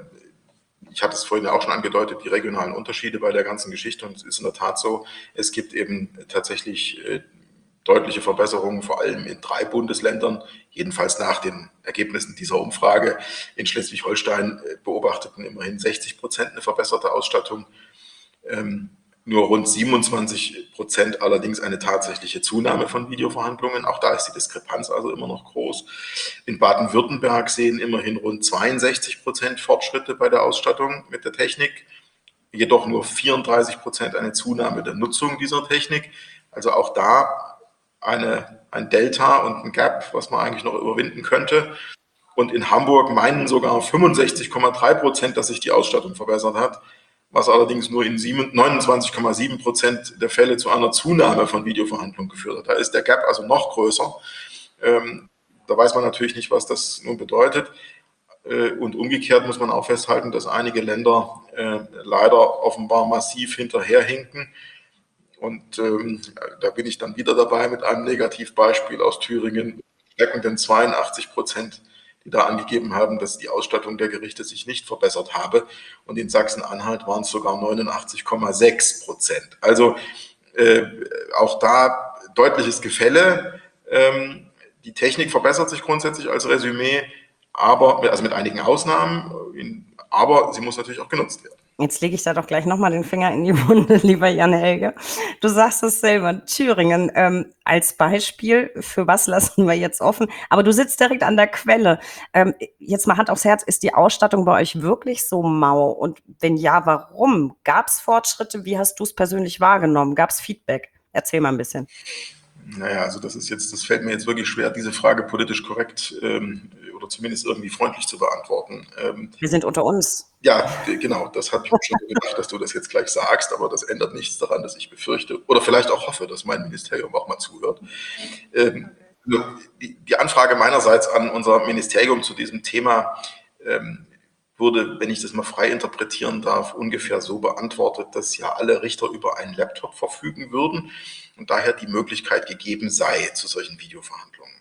ich hatte es vorhin ja auch schon angedeutet, die regionalen Unterschiede bei der ganzen Geschichte. Und es ist in der Tat so, es gibt eben tatsächlich äh, deutliche Verbesserungen, vor allem in drei Bundesländern, jedenfalls nach den Ergebnissen dieser Umfrage. In Schleswig-Holstein äh, beobachteten immerhin sechzig Prozent eine verbesserte Ausstattung. Ähm, nur rund siebenundzwanzig Prozent allerdings eine tatsächliche Zunahme von Videoverhandlungen. Auch da ist die Diskrepanz also immer noch groß. In Baden-Württemberg sehen immerhin rund zweiundsechzig Prozent Fortschritte bei der Ausstattung mit der Technik, jedoch nur vierunddreißig Prozent eine Zunahme der Nutzung dieser Technik. Also auch da eine, ein Delta und ein Gap, was man eigentlich noch überwinden könnte. Und in Hamburg meinen sogar fünfundsechzig Komma drei Prozent, dass sich die Ausstattung verbessert hat, was allerdings nur in neunundzwanzig Komma sieben Prozent der Fälle zu einer Zunahme von Videoverhandlungen geführt hat. Da ist der Gap also noch größer. Ähm, da weiß man natürlich nicht, was das nun bedeutet. Äh, und umgekehrt muss man auch festhalten, dass einige Länder äh, leider offenbar massiv hinterherhinken. Und ähm, da bin ich dann wieder dabei mit einem Negativbeispiel aus Thüringen, steckenden zweiundachtzig Prozent, die da angegeben haben, dass die Ausstattung der Gerichte sich nicht verbessert habe. Und in Sachsen-Anhalt waren es sogar neunundachtzig Komma sechs Prozent. Also äh, auch da deutliches Gefälle. Ähm, die Technik verbessert sich grundsätzlich als Resümee, aber, also mit einigen Ausnahmen, aber sie muss natürlich auch genutzt werden. Jetzt lege ich da doch gleich nochmal den Finger in die Wunde, lieber Jan-Helge. Du sagst es selber, Thüringen ähm, als Beispiel, für was lassen wir jetzt offen? Aber du sitzt direkt an der Quelle. Ähm, jetzt mal Hand aufs Herz, ist die Ausstattung bei euch wirklich so mau? Und wenn ja, warum? Gab es Fortschritte? Wie hast du es persönlich wahrgenommen? Gab es Feedback? Erzähl mal ein bisschen. Naja, also das ist jetzt, das fällt mir jetzt wirklich schwer, diese Frage politisch korrekt ähm, oder zumindest irgendwie freundlich zu beantworten. Ähm, Wir sind unter uns. ja, genau, das habe ich mir schon so gedacht, dass du das jetzt gleich sagst, aber das ändert nichts daran, dass ich befürchte oder vielleicht auch hoffe, dass mein Ministerium auch mal zuhört. Ähm, also die, die Anfrage meinerseits an unser Ministerium zu diesem Thema ähm, wurde, wenn ich das mal frei interpretieren darf, ungefähr so beantwortet, dass ja alle Richter über einen Laptop verfügen würden und daher die Möglichkeit gegeben sei zu solchen Videoverhandlungen.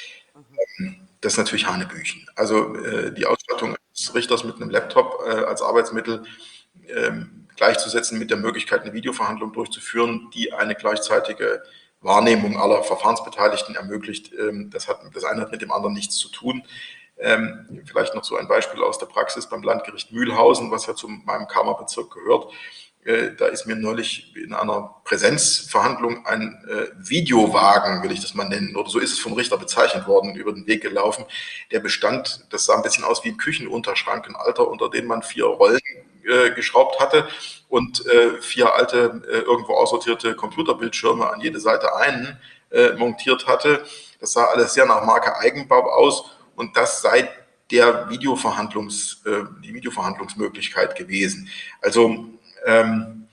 Das ist natürlich Hanebüchen. Also äh, die Ausstattung des Richters mit einem Laptop äh, als Arbeitsmittel ähm, gleichzusetzen mit der Möglichkeit, eine Videoverhandlung durchzuführen, die eine gleichzeitige Wahrnehmung aller Verfahrensbeteiligten ermöglicht. Ähm, das hat, das eine hat mit dem anderen nichts zu tun. Ähm, vielleicht noch so ein Beispiel aus der Praxis beim Landgericht Mühlhausen, was ja zu meinem Kammerbezirk gehört. Äh, da ist mir neulich in einer Präsenzverhandlung ein äh, Videowagen, will ich das mal nennen, oder so ist es vom Richter bezeichnet worden, über den Weg gelaufen. Der bestand, das sah ein bisschen aus wie ein Küchenunterschrank, ein alter, unter den man vier Rollen äh, geschraubt hatte und äh, vier alte, äh, irgendwo aussortierte Computerbildschirme an jede Seite einen äh, montiert hatte. Das sah alles sehr nach Marke Eigenbau aus und das sei der Videoverhandlungs, äh, die Videoverhandlungsmöglichkeit gewesen. Also ähm,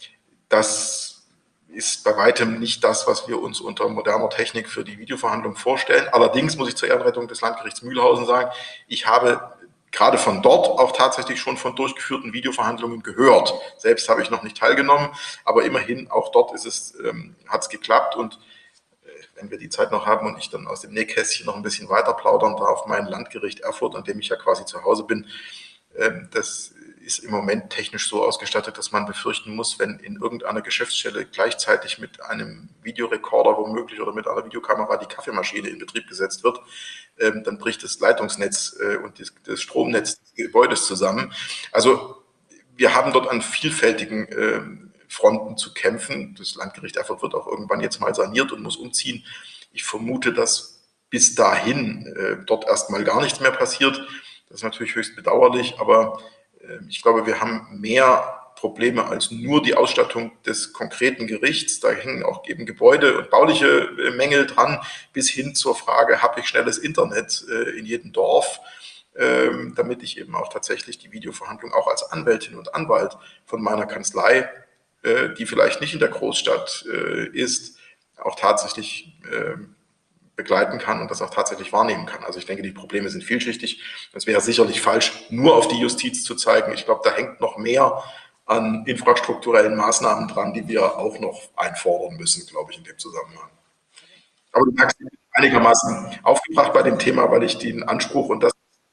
das ist bei weitem nicht das, was wir uns unter moderner Technik für die Videoverhandlung vorstellen. Allerdings muss ich zur Ehrenrettung des Landgerichts Mühlhausen sagen, ich habe gerade von dort auch tatsächlich schon von durchgeführten Videoverhandlungen gehört. Selbst habe ich noch nicht teilgenommen, aber immerhin auch dort ist es, ähm, hat es geklappt und äh, wenn wir die Zeit noch haben und ich dann aus dem Nähkästchen noch ein bisschen weiter plaudern darf, mein Landgericht Erfurt, an dem ich ja quasi zu Hause bin, ähm, das ist im Moment technisch so ausgestattet, dass man befürchten muss, wenn in irgendeiner Geschäftsstelle gleichzeitig mit einem Videorekorder womöglich oder mit einer Videokamera die Kaffeemaschine in Betrieb gesetzt wird, ähm, dann bricht das Leitungsnetz äh, und das, das Stromnetz des Gebäudes zusammen. Also wir haben dort an vielfältigen äh, Fronten zu kämpfen. Das Landgericht Erfurt wird auch irgendwann jetzt mal saniert und muss umziehen. Ich vermute, dass bis dahin äh, dort erstmal gar nichts mehr passiert. Das ist natürlich höchst bedauerlich, aber äh, ich glaube, wir haben mehr Probleme als nur die Ausstattung des konkreten Gerichts. Da hängen auch eben Gebäude und bauliche äh, Mängel dran, bis hin zur Frage, habe ich schnelles Internet äh, in jedem Dorf, ähm, damit ich eben auch tatsächlich die Videoverhandlung auch als Anwältin und Anwalt von meiner Kanzlei, äh, die vielleicht nicht in der Großstadt äh, ist, auch tatsächlich äh, begleiten kann und das auch tatsächlich wahrnehmen kann. Also ich denke, die Probleme sind vielschichtig. Es wäre sicherlich falsch, nur auf die Justiz zu zeigen. Ich glaube, da hängt noch mehr an infrastrukturellen Maßnahmen dran, die wir auch noch einfordern müssen, glaube ich, in dem Zusammenhang. Aber du merkst, ich bin einigermaßen aufgebracht bei dem Thema, weil ich den Anspruch und das,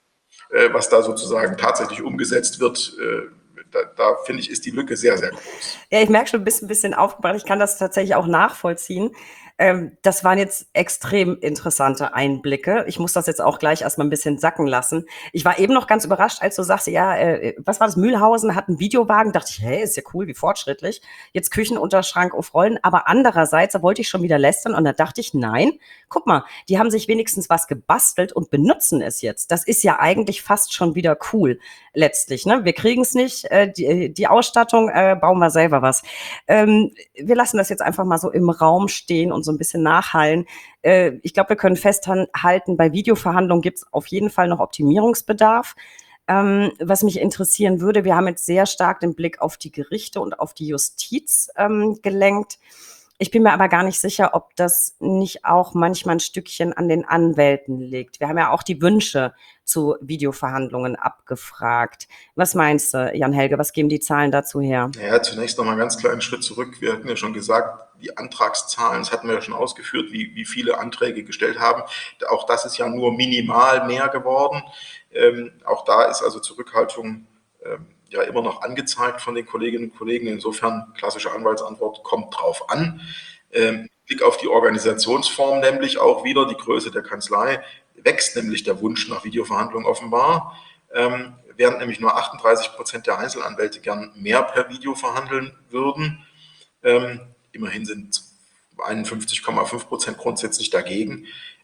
äh, was da sozusagen tatsächlich umgesetzt wird, äh, da, da finde ich, ist die Lücke sehr, sehr groß. Ja, ich merke schon, du bist ein bisschen aufgebracht. Ich kann das tatsächlich auch nachvollziehen. Ähm, das waren jetzt extrem interessante Einblicke. Ich muss das jetzt auch gleich erstmal ein bisschen sacken lassen. Ich war eben noch ganz überrascht, als du sagst, ja, äh, was war das? Mühlhausen hat einen Videowagen. Dachte ich, hey, ist ja cool, wie fortschrittlich. Jetzt Küchenunterschrank auf Rollen. Aber andererseits, da wollte ich schon wieder lästern und da dachte ich, nein, guck mal, die haben sich wenigstens was gebastelt und benutzen es jetzt. Das ist ja eigentlich fast schon wieder cool, letztlich. Ne? Wir kriegen es nicht, äh, die, die Ausstattung, äh, bauen wir selber was. Ähm, wir lassen das jetzt einfach mal so im Raum stehen und so ein bisschen nachhallen. Äh, ich glaube, wir können festhalten, bei Videoverhandlungen gibt es auf jeden Fall noch Optimierungsbedarf. Ähm, was mich interessieren würde, wir haben jetzt sehr stark den Blick auf die Gerichte und auf die Justiz ähm, gelenkt. Ich bin mir aber gar nicht sicher, ob das nicht auch manchmal ein Stückchen an den Anwälten liegt. Wir haben ja auch die Wünsche zu Videoverhandlungen abgefragt. Was meinst du, Jan-Helge, was geben die Zahlen dazu her? Naja, zunächst noch mal einen ganz kleinen Schritt zurück. Wir hatten ja schon gesagt, die Antragszahlen, das hatten wir ja schon ausgeführt, wie, wie viele Anträge gestellt haben. Auch das ist ja nur minimal mehr geworden. Ähm, auch da ist also Zurückhaltung ähm, ja immer noch angezeigt von den Kolleginnen und Kollegen. Insofern, klassische Anwaltsantwort, kommt drauf an. Ähm, Blick auf die Organisationsform nämlich auch wieder, die Größe der Kanzlei, wächst nämlich der Wunsch nach Videoverhandlungen offenbar. Ähm, während nämlich nur achtunddreißig Prozent der Einzelanwälte gern mehr per Video verhandeln würden. Ähm, immerhin sind einundfünfzig Komma fünf Prozent grundsätzlich dagegen.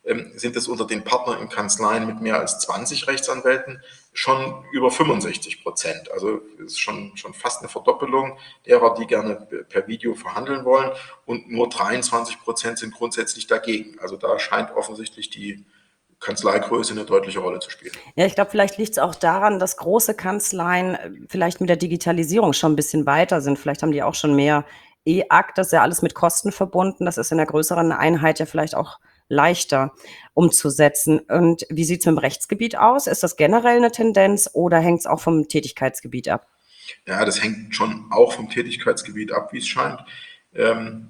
ähm, sind es unter den Partnern in Kanzleien mit mehr als zwanzig Rechtsanwälten schon über fünfundsechzig Prozent. Also es ist schon, schon fast eine Verdoppelung derer, die gerne per Video verhandeln wollen, und nur dreiundzwanzig Prozent sind grundsätzlich dagegen. Also da scheint offensichtlich die Kanzleigröße eine deutliche Rolle zu spielen. Ja, ich glaube, vielleicht liegt es auch daran, dass große Kanzleien äh, vielleicht mit der Digitalisierung schon ein bisschen weiter sind. Vielleicht haben die auch schon mehr E-Akt, das ist ja alles mit Kosten verbunden. Das ist in der größeren Einheit ja vielleicht auch leichter umzusetzen. Und wie sieht es mit dem Rechtsgebiet aus? Ist das generell eine Tendenz oder hängt es auch vom Tätigkeitsgebiet ab? Ja, das hängt schon auch vom Tätigkeitsgebiet ab, wie es scheint. Ähm,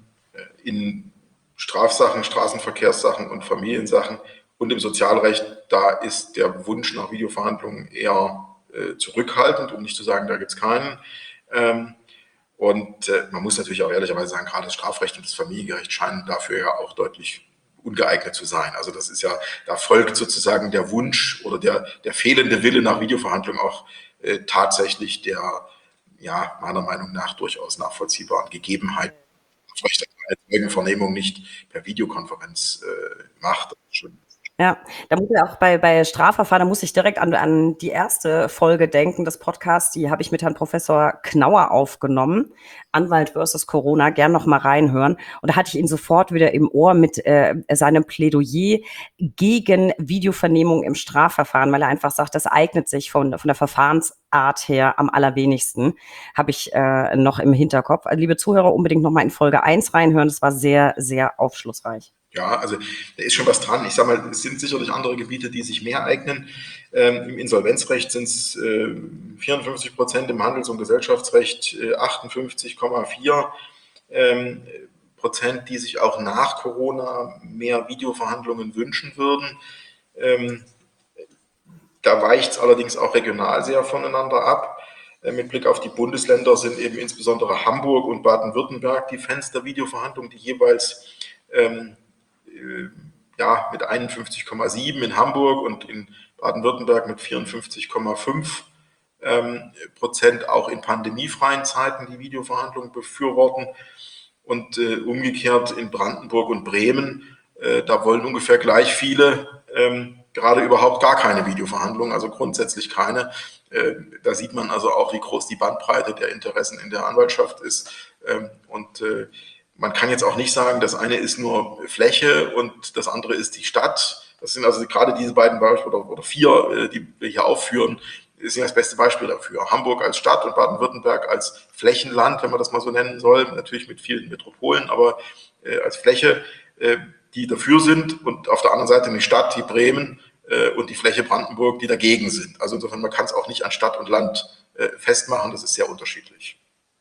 in Strafsachen, Straßenverkehrssachen und Familiensachen und im Sozialrecht, da ist der Wunsch nach Videoverhandlungen eher äh, zurückhaltend, um nicht zu sagen, da gibt es keinen. Ähm, und äh, man muss natürlich auch ehrlicherweise sagen, gerade das Strafrecht und das Familienrecht scheinen dafür ja auch deutlich ungeeignet zu sein. Also das ist ja, da folgt sozusagen der Wunsch oder der, der fehlende Wille nach Videoverhandlungen auch äh, tatsächlich der, ja, meiner Meinung nach durchaus nachvollziehbaren Gegebenheit, vielleicht eine Zeugenvernehmung nicht per Videokonferenz äh, macht. Ja, da muss ich auch bei, bei Strafverfahren, da muss ich direkt an, an die erste Folge denken des Podcasts, die habe ich mit Herrn Professor Knauer aufgenommen, Anwalt versus Corona, gern noch mal reinhören. Und da hatte ich ihn sofort wieder im Ohr mit äh, seinem Plädoyer gegen Videovernehmung im Strafverfahren, weil er einfach sagt, das eignet sich von, von der Verfahrensart her am allerwenigsten, habe ich äh, noch im Hinterkopf. Also, liebe Zuhörer, unbedingt noch mal in Folge eins reinhören, das war sehr, sehr aufschlussreich. Ja, also da ist schon was dran. Ich sage mal, es sind sicherlich andere Gebiete, die sich mehr eignen. Ähm, Im Insolvenzrecht sind es äh, vierundfünfzig Prozent, im Handels- und Gesellschaftsrecht äh, achtundfünfzig Komma vier ähm, Prozent, die sich auch nach Corona mehr Videoverhandlungen wünschen würden. Ähm, da weicht es allerdings auch regional sehr voneinander ab. Äh, mit Blick auf die Bundesländer sind eben insbesondere Hamburg und Baden-Württemberg die Fans der Videoverhandlungen, die jeweils ähm, ja, mit einundfünfzig Komma sieben in Hamburg und in Baden-Württemberg mit vierundfünfzig Komma fünf ähm, Prozent auch in pandemiefreien Zeiten die Videoverhandlungen befürworten. Und äh, umgekehrt in Brandenburg und Bremen, äh, da wollen ungefähr gleich viele ähm, gerade überhaupt gar keine Videoverhandlungen, also grundsätzlich keine. Äh, da sieht man also auch, wie groß die Bandbreite der Interessen in der Anwaltschaft ist. Ähm, und äh, man kann jetzt auch nicht sagen, das eine ist nur Fläche und das andere ist die Stadt. Das sind also gerade diese beiden Beispiele oder, oder vier, die wir hier aufführen, sind das beste Beispiel dafür. Hamburg als Stadt und Baden-Württemberg als Flächenland, wenn man das mal so nennen soll, natürlich mit vielen Metropolen, aber äh, als Fläche, äh, die dafür sind, und auf der anderen Seite eine Stadt, die Bremen, äh, und die Fläche Brandenburg, die dagegen sind. Also insofern, man kann es auch nicht an Stadt und Land äh, festmachen, das ist sehr unterschiedlich.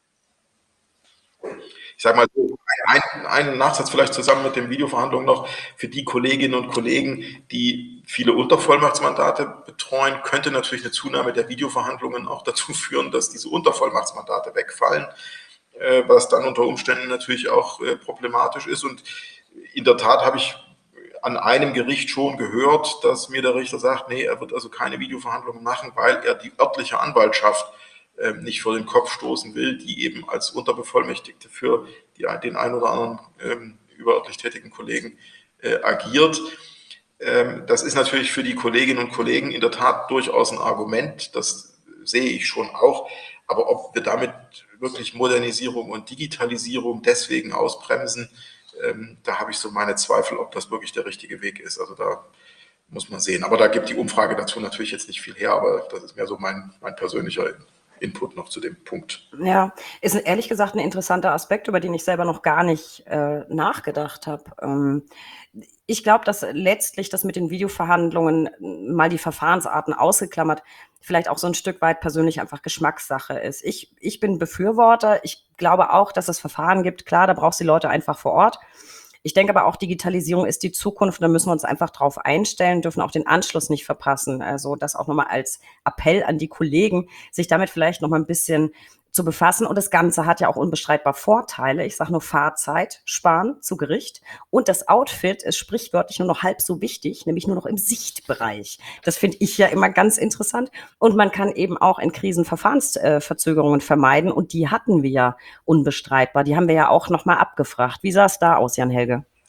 Ich sage mal so, ein, einen Nachsatz vielleicht zusammen mit den Videoverhandlungen noch: Für die Kolleginnen und Kollegen, die viele Untervollmachtsmandate betreuen, könnte natürlich eine Zunahme der Videoverhandlungen auch dazu führen, dass diese Untervollmachtsmandate wegfallen, äh, was dann unter Umständen natürlich auch äh, problematisch ist. Und in der Tat habe ich an einem Gericht schon gehört, dass mir der Richter sagt, nee, er wird also keine Videoverhandlungen machen, weil er die örtliche Anwaltschaft nicht vor den Kopf stoßen will, die eben als Unterbevollmächtigte für die, den einen oder anderen ähm, überörtlich tätigen Kollegen äh, agiert. Ähm, das ist natürlich für die Kolleginnen und Kollegen in der Tat durchaus ein Argument, das sehe ich schon auch. Aber ob wir damit wirklich Modernisierung und Digitalisierung deswegen ausbremsen, ähm, da habe ich so meine Zweifel, ob das wirklich der richtige Weg ist. Also da muss man sehen. Aber da gibt die Umfrage dazu natürlich jetzt nicht viel her, aber das ist mehr so mein, mein persönlicher Input noch zu dem Punkt. Ja, ist ehrlich gesagt ein interessanter Aspekt, über den ich selber noch gar nicht äh, nachgedacht habe. Ähm, ich glaube, dass letztlich das mit den Videoverhandlungen, mal die Verfahrensarten ausgeklammert, vielleicht auch so ein Stück weit persönlich einfach Geschmackssache ist. Ich, ich bin Befürworter. Ich glaube auch, dass es Verfahren gibt. Klar, da brauchst du die Leute einfach vor Ort. Ich denke aber auch, Digitalisierung ist die Zukunft. Da müssen wir uns einfach drauf einstellen, dürfen auch den Anschluss nicht verpassen. Also das auch nochmal als Appell an die Kollegen, sich damit vielleicht nochmal ein bisschen zu befassen. Und das Ganze hat ja auch unbestreitbar Vorteile. Ich sage nur Fahrzeit sparen zu Gericht. Und das Outfit ist sprichwörtlich nur noch halb so wichtig, nämlich nur noch im Sichtbereich. Das finde ich ja immer ganz interessant. Und man kann eben auch in Krisen Verfahrensverzögerungen vermeiden. Und die hatten wir ja unbestreitbar. Die haben wir ja auch nochmal abgefragt. Wie sah es da aus, Jan Helge?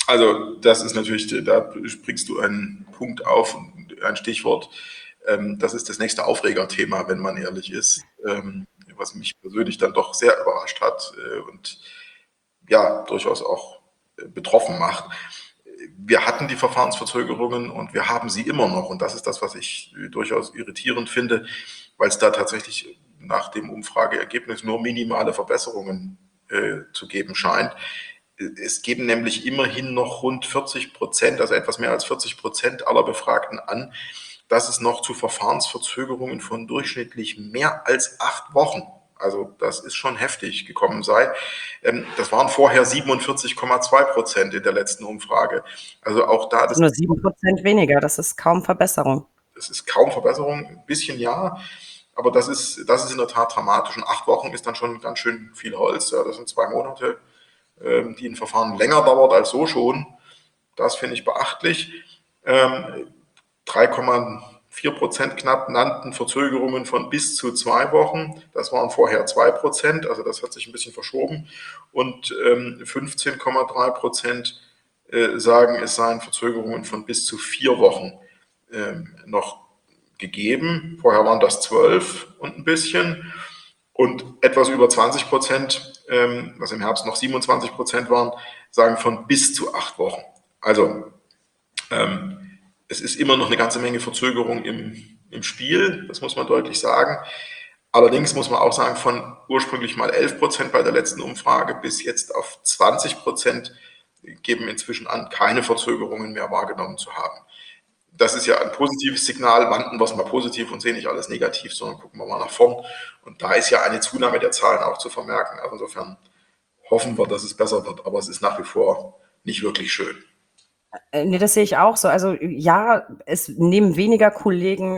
Also das ist natürlich, da springst du einen Punkt auf, ein Stichwort. Ähm, das ist das nächste Aufregerthema, wenn man ehrlich ist, ähm, was mich persönlich dann doch sehr überrascht hat äh, und ja, durchaus auch äh, betroffen macht. Wir hatten die Verfahrensverzögerungen und wir haben sie immer noch. Und das ist das, was ich äh, durchaus irritierend finde, weil es da tatsächlich nach dem Umfrageergebnis nur minimale Verbesserungen äh, zu geben scheint. Es geben nämlich immerhin noch rund vierzig Prozent, also etwas mehr als vierzig Prozent aller Befragten an, dass es noch zu Verfahrensverzögerungen von durchschnittlich mehr als acht Wochen, also das ist schon heftig, gekommen sei. Ähm, Das waren vorher siebenundvierzig Komma zwei Prozent in der letzten Umfrage. Also auch da, Also das, nur sieben Prozent weniger, das ist kaum Verbesserung. das ist kaum Verbesserung, ein bisschen ja, aber das ist, das ist in der Tat dramatisch. Und acht Wochen ist dann schon ganz schön viel Holz. Ja, das sind zwei Monate, ähm, die ein Verfahren länger dauert als so schon. Das finde ich beachtlich. Ähm, drei Komma vier Prozent knapp nannten Verzögerungen von bis zu zwei Wochen. Das waren vorher zwei Prozent, also das hat sich ein bisschen verschoben. Und ähm, fünfzehn Komma drei Prozent äh, sagen, es seien Verzögerungen von bis zu vier Wochen ähm, noch gegeben. Vorher waren das zwölf und ein bisschen. Und etwas über zwanzig Prozent, ähm, was im Herbst noch siebenundzwanzig Prozent waren, sagen von bis zu acht Wochen. Also ähm, es ist immer noch eine ganze Menge Verzögerung im, im Spiel, das muss man deutlich sagen. Allerdings muss man auch sagen, von ursprünglich mal elf Prozent bei der letzten Umfrage bis jetzt auf zwanzig Prozent geben inzwischen an, keine Verzögerungen mehr wahrgenommen zu haben. Das ist ja ein positives Signal, wandten wir es mal positiv und sehen nicht alles negativ, sondern gucken wir mal nach vorn. Und da ist ja eine Zunahme der Zahlen auch zu vermerken. Also insofern hoffen wir, dass es besser wird, aber es ist nach wie vor nicht wirklich schön. Äh, ne, das sehe ich auch so. Also ja, es nehmen weniger Kollegen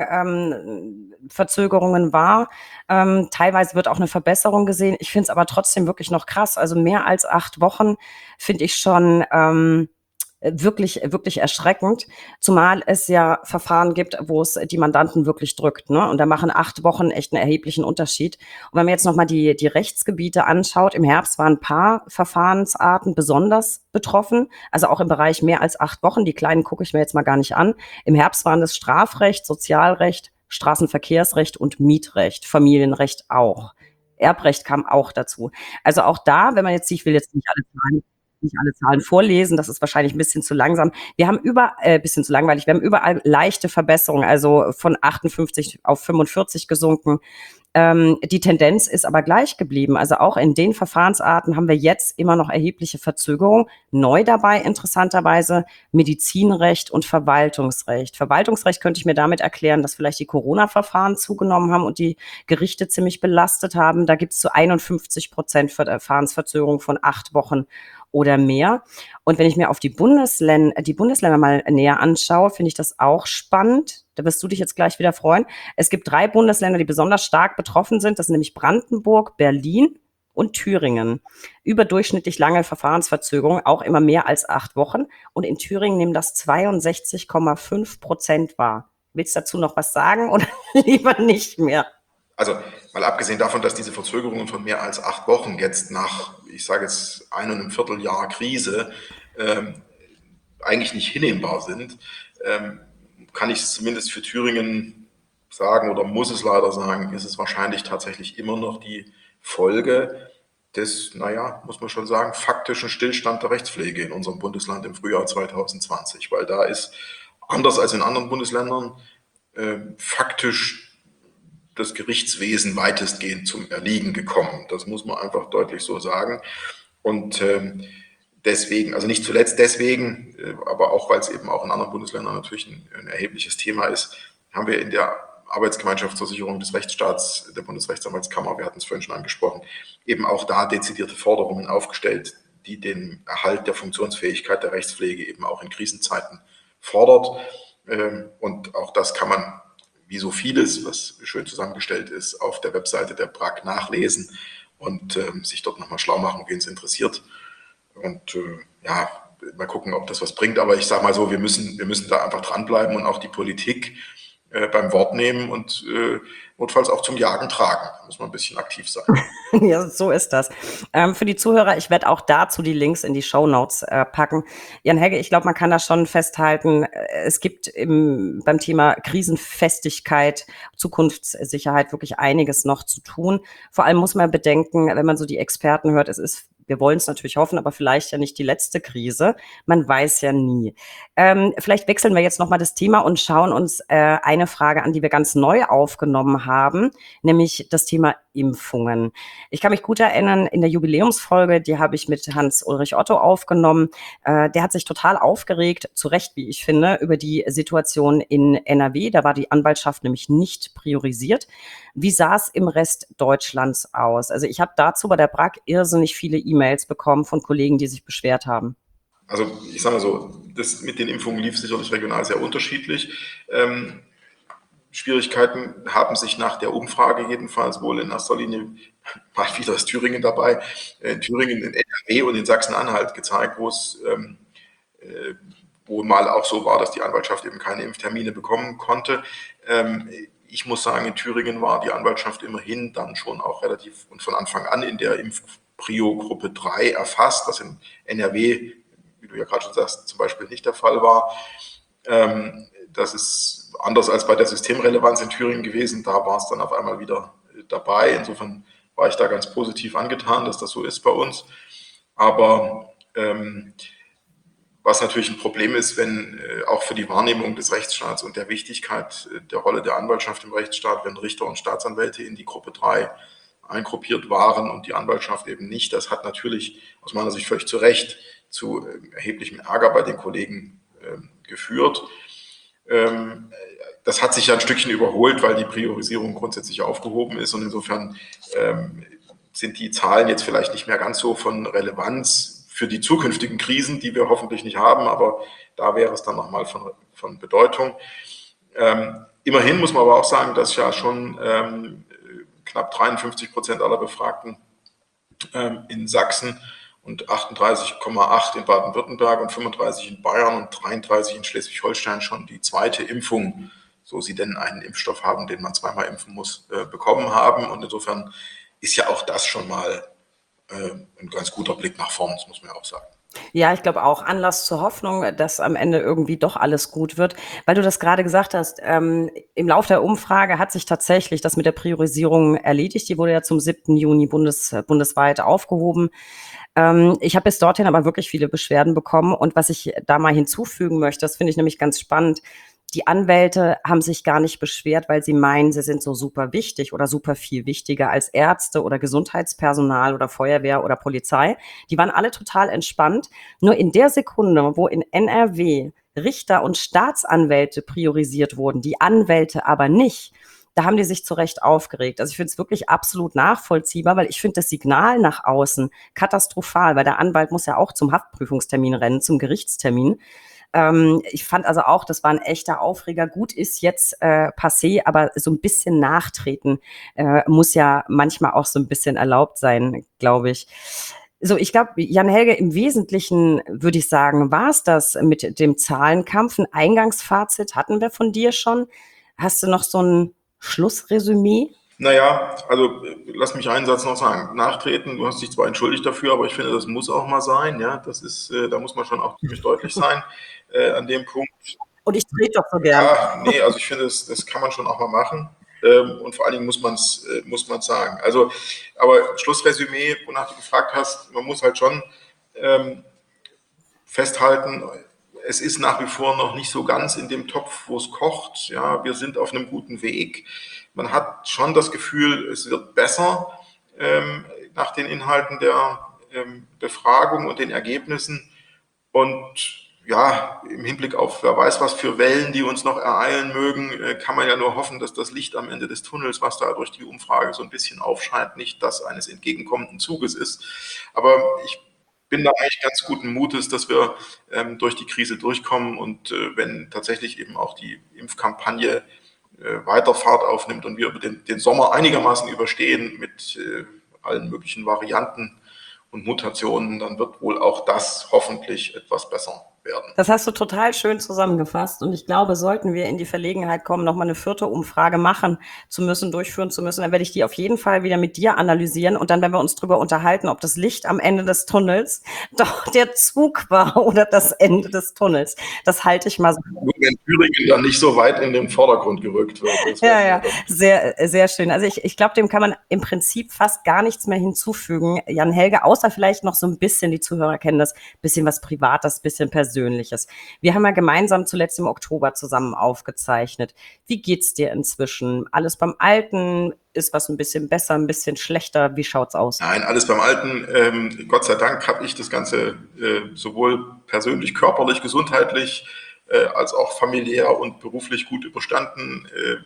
ähm, Verzögerungen wahr. Ähm, teilweise wird auch eine Verbesserung gesehen. Ich finde es aber trotzdem wirklich noch krass. Also mehr als acht Wochen finde ich schon ähm, wirklich, wirklich erschreckend. Zumal es ja Verfahren gibt, wo es die Mandanten wirklich drückt. Ne? Und da machen acht Wochen echt einen erheblichen Unterschied. Und wenn man jetzt nochmal die, die Rechtsgebiete anschaut, im Herbst waren ein paar Verfahrensarten besonders betroffen. Also auch im Bereich mehr als acht Wochen. Die kleinen gucke ich mir jetzt mal gar nicht an. Im Herbst waren es Strafrecht, Sozialrecht, Straßenverkehrsrecht und Mietrecht, Familienrecht auch. Erbrecht kam auch dazu. Also auch da, wenn man jetzt, ich will jetzt nicht alle Zahlen, nicht alle Zahlen vorlesen, das ist wahrscheinlich ein bisschen zu langsam. Wir haben über, äh, bisschen zu langweilig, wir haben überall leichte Verbesserungen, also von achtundfünfzig auf fünfundvierzig gesunken. Ähm, die Tendenz ist aber gleich geblieben. Also auch in den Verfahrensarten haben wir jetzt immer noch erhebliche Verzögerung. Neu dabei interessanterweise Medizinrecht und Verwaltungsrecht. Verwaltungsrecht könnte ich mir damit erklären, dass vielleicht die Corona-Verfahren zugenommen haben und die Gerichte ziemlich belastet haben. Da gibt es zu einundfünfzig Prozent Verfahrensverzögerung von acht Wochen oder mehr. Und wenn ich mir auf die Bundesländer, die Bundesländer mal näher anschaue, finde ich das auch spannend. Da wirst du dich jetzt gleich wieder freuen. Es gibt drei Bundesländer, die besonders stark betroffen sind. Das sind nämlich Brandenburg, Berlin und Thüringen. Überdurchschnittlich lange Verfahrensverzögerung, auch immer mehr als acht Wochen. Und in Thüringen nehmen das zweiundsechzig Komma fünf Prozent wahr. Willst du dazu noch was sagen oder lieber nicht mehr? Also mal abgesehen davon, dass diese Verzögerungen von mehr als acht Wochen jetzt nach, ich sage jetzt, einem Vierteljahr Krise ähm, eigentlich nicht hinnehmbar sind, ähm, kann ich es zumindest für Thüringen sagen oder muss es leider sagen, ist es wahrscheinlich tatsächlich immer noch die Folge des, naja, muss man schon sagen, faktischen Stillstand der Rechtspflege in unserem Bundesland im Frühjahr zweitausendzwanzig, weil da ist anders als in anderen Bundesländern äh, faktisch das Gerichtswesen weitestgehend zum Erliegen gekommen. Das muss man einfach deutlich so sagen. Und ähm, deswegen, also nicht zuletzt deswegen, äh, aber auch weil es eben auch in anderen Bundesländern natürlich ein, ein erhebliches Thema ist, haben wir in der Arbeitsgemeinschaftsversicherung des Rechtsstaats der Bundesrechtsanwaltskammer, wir hatten es vorhin schon angesprochen, eben auch da dezidierte Forderungen aufgestellt, die den Erhalt der Funktionsfähigkeit der Rechtspflege eben auch in Krisenzeiten fordert. Ähm, und auch das kann man, wie so vieles, was schön zusammengestellt ist, auf der Webseite der B R A K nachlesen und ähm, sich dort nochmal schlau machen, wen es interessiert. Und äh, ja, mal gucken, ob das was bringt. Aber ich sage mal so, wir müssen, wir müssen da einfach dranbleiben und auch die Politik äh, beim Wort nehmen und äh, notfalls auch zum Jagen tragen. Da muss man ein bisschen aktiv sein. Ja, so ist das. Ähm, für die Zuhörer, ich werde auch dazu die Links in die Shownotes äh, packen. Jan Helge, ich glaube, man kann da schon festhalten, äh, es gibt im, beim Thema Krisenfestigkeit, Zukunftssicherheit wirklich einiges noch zu tun. Vor allem muss man bedenken, wenn man so die Experten hört, es ist, wir wollen es natürlich hoffen, aber vielleicht ja nicht die letzte Krise. Man weiß ja nie. Ähm, vielleicht wechseln wir jetzt nochmal das Thema und schauen uns äh, eine Frage an, die wir ganz neu aufgenommen haben, nämlich das Thema Impfungen. Ich kann mich gut erinnern, in der Jubiläumsfolge, die habe ich mit Hans-Ulrich Otto aufgenommen. Äh, der hat sich total aufgeregt, zu Recht, wie ich finde, über die Situation in N R W. Da war die Anwaltschaft nämlich nicht priorisiert. Wie sah es im Rest Deutschlands aus? Also ich habe dazu bei der B R A G irrsinnig viele E-Mails bekommen von Kollegen, die sich beschwert haben. Also ich sage mal so, das mit den Impfungen lief sicherlich regional sehr unterschiedlich. Ähm, Schwierigkeiten haben sich nach der Umfrage jedenfalls wohl in erster Linie, mal wieder ist Thüringen dabei, in Thüringen, in N R W und in Sachsen-Anhalt gezeigt, wo es ähm, äh, wo mal auch so war, dass die Anwaltschaft eben keine Impftermine bekommen konnte. Ähm, ich muss sagen, in Thüringen war die Anwaltschaft immerhin dann schon auch relativ und von Anfang an in der Impfprio-Gruppe drei erfasst, was in N R W, wie du ja gerade schon sagst, zum Beispiel nicht der Fall war. Ähm, das ist anders als bei der Systemrelevanz in Thüringen gewesen. Da war es dann auf einmal wieder dabei. Insofern war ich da ganz positiv angetan, dass das so ist bei uns. Aber ähm, was natürlich ein Problem ist, wenn äh, auch für die Wahrnehmung des Rechtsstaats und der Wichtigkeit äh, der Rolle der Anwaltschaft im Rechtsstaat, wenn Richter und Staatsanwälte in die Gruppe drei eingruppiert waren und die Anwaltschaft eben nicht, das hat natürlich aus meiner Sicht völlig zu Recht zu äh, erheblichem Ärger bei den Kollegen äh, geführt. Ähm, das hat sich ja ein Stückchen überholt, weil die Priorisierung grundsätzlich aufgehoben ist und insofern ähm, sind die Zahlen jetzt vielleicht nicht mehr ganz so von Relevanz für die zukünftigen Krisen, die wir hoffentlich nicht haben, aber da wäre es dann nochmal von, von Bedeutung. Ähm, immerhin muss man aber auch sagen, dass ja schon ähm, knapp dreiundfünfzig Prozent aller Befragten ähm, in Sachsen und achtunddreißig Komma acht in Baden-Württemberg und fünfunddreißig in Bayern und dreiunddreißig in Schleswig-Holstein schon die zweite Impfung, so sie denn einen Impfstoff haben, den man zweimal impfen muss, äh, bekommen haben. Und insofern ist ja auch das schon mal äh, ein ganz guter Blick nach vorn, das muss man ja auch sagen. Ja, ich glaube auch Anlass zur Hoffnung, dass am Ende irgendwie doch alles gut wird. Weil du das gerade gesagt hast, ähm, im Lauf der Umfrage hat sich tatsächlich das mit der Priorisierung erledigt. Die wurde ja zum siebten Juni bundes, bundesweit aufgehoben. Ähm, ich habe bis dorthin aber wirklich viele Beschwerden bekommen. Und was ich da mal hinzufügen möchte, das finde ich nämlich ganz spannend. Die Anwälte haben sich gar nicht beschwert, weil sie meinen, sie sind so super wichtig oder super viel wichtiger als Ärzte oder Gesundheitspersonal oder Feuerwehr oder Polizei. Die waren alle total entspannt. Nur in der Sekunde, wo in N R W Richter und Staatsanwälte priorisiert wurden, die Anwälte aber nicht, da haben die sich zu Recht aufgeregt. Also ich finde es wirklich absolut nachvollziehbar, weil ich finde das Signal nach außen katastrophal, weil der Anwalt muss ja auch zum Haftprüfungstermin rennen, zum Gerichtstermin. Ähm, ich fand also auch, das war ein echter Aufreger. Gut ist jetzt äh, passé, aber so ein bisschen nachtreten äh, muss ja manchmal auch so ein bisschen erlaubt sein, glaube ich. So, ich glaube, Jan Helge, im Wesentlichen würde ich sagen, war es das mit dem Zahlenkampf. Ein Eingangsfazit hatten wir von dir schon. Hast du noch so ein Schlussresümee? Naja, also lass mich einen Satz noch sagen. Nachtreten, du hast dich zwar entschuldigt dafür, aber ich finde, das muss auch mal sein. Ja, das ist, äh, da muss man schon auch ziemlich deutlich sein äh, an dem Punkt. Und ich trete doch so gern. Ja, nee, also ich finde, das, das kann man schon auch mal machen. Ähm, und vor allen Dingen muss man es äh, muss man's sagen. Also, aber Schlussresümee, wonach du gefragt hast, man muss halt schon ähm, festhalten, es ist nach wie vor noch nicht so ganz in dem Topf, wo es kocht. Ja, wir sind auf einem guten Weg. Man hat schon das Gefühl, es wird besser ähm, nach den Inhalten der ähm, Befragung und den Ergebnissen. Und ja, im Hinblick auf wer weiß was für Wellen, die uns noch ereilen mögen, äh, kann man ja nur hoffen, dass das Licht am Ende des Tunnels, was da durch die Umfrage so ein bisschen aufscheint, nicht das eines entgegenkommenden Zuges ist. Aber ich bin da eigentlich ganz guten Mutes, dass wir ähm, durch die Krise durchkommen und äh, wenn tatsächlich eben auch die Impfkampagne äh, weiter Fahrt aufnimmt und wir den, den Sommer einigermaßen überstehen mit äh, allen möglichen Varianten und Mutationen, dann wird wohl auch das hoffentlich etwas besser. werden. Das hast du total schön zusammengefasst. Und ich glaube, sollten wir in die Verlegenheit kommen, nochmal eine vierte Umfrage machen zu müssen, durchführen zu müssen, dann werde ich die auf jeden Fall wieder mit dir analysieren. Und dann werden wir uns darüber unterhalten, ob das Licht am Ende des Tunnels doch der Zug war oder das Ende des Tunnels. Das halte ich mal so. Nur wenn Thüringen dann nicht so weit in den Vordergrund gerückt wird. Das Ja, wäre ja, dann sehr, sehr schön. Also ich, ich glaube, dem kann man im Prinzip fast gar nichts mehr hinzufügen, Jan Helge, außer vielleicht noch so ein bisschen, die Zuhörer kennen das, bisschen was Privates, bisschen Persönliches. Wir haben ja gemeinsam zuletzt im Oktober zusammen aufgezeichnet. Wie geht's dir inzwischen? Alles beim Alten? Ist was ein bisschen besser, ein bisschen schlechter? Wie schaut's aus? Nein, alles beim Alten. Ähm, Gott sei Dank habe ich das Ganze äh, sowohl persönlich, körperlich, gesundheitlich äh, als auch familiär und beruflich gut überstanden. Äh,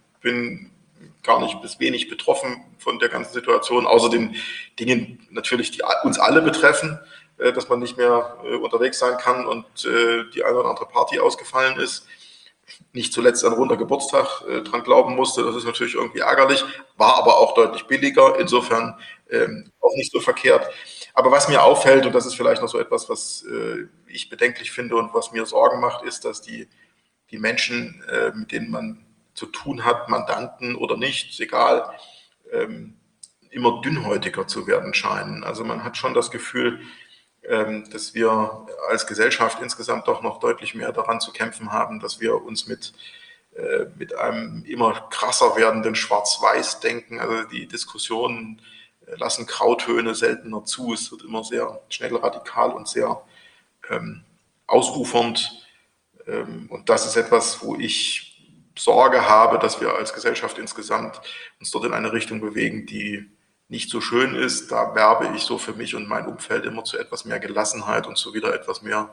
bin gar nicht bis wenig betroffen von der ganzen Situation, außer den Dingen natürlich, die uns alle betreffen, äh, dass man nicht mehr äh, unterwegs sein kann und äh, die eine oder andere Party ausgefallen ist. Nicht zuletzt an runder Geburtstag äh, dran glauben musste. Das ist natürlich irgendwie ärgerlich, war aber auch deutlich billiger, insofern ähm, auch nicht so verkehrt. Aber was mir auffällt, und das ist vielleicht noch so etwas, was äh, ich bedenklich finde und was mir Sorgen macht, ist, dass die, die Menschen, äh, mit denen man zu tun hat, Mandanten oder nicht, ist egal, ähm, immer dünnhäutiger zu werden scheinen. Also man hat schon das Gefühl, ähm, dass wir als Gesellschaft insgesamt doch noch deutlich mehr daran zu kämpfen haben, dass wir uns mit, äh, mit einem immer krasser werdenden Schwarz-Weiß-Denken, also die Diskussionen äh, lassen Grautöne seltener zu, es wird immer sehr schnell radikal und sehr ähm, ausufernd. Ähm, und das ist etwas, wo ich Sorge habe, dass wir als Gesellschaft insgesamt uns dort in eine Richtung bewegen, die nicht so schön ist. Da werbe ich so für mich und mein Umfeld immer zu etwas mehr Gelassenheit und zu wieder etwas mehr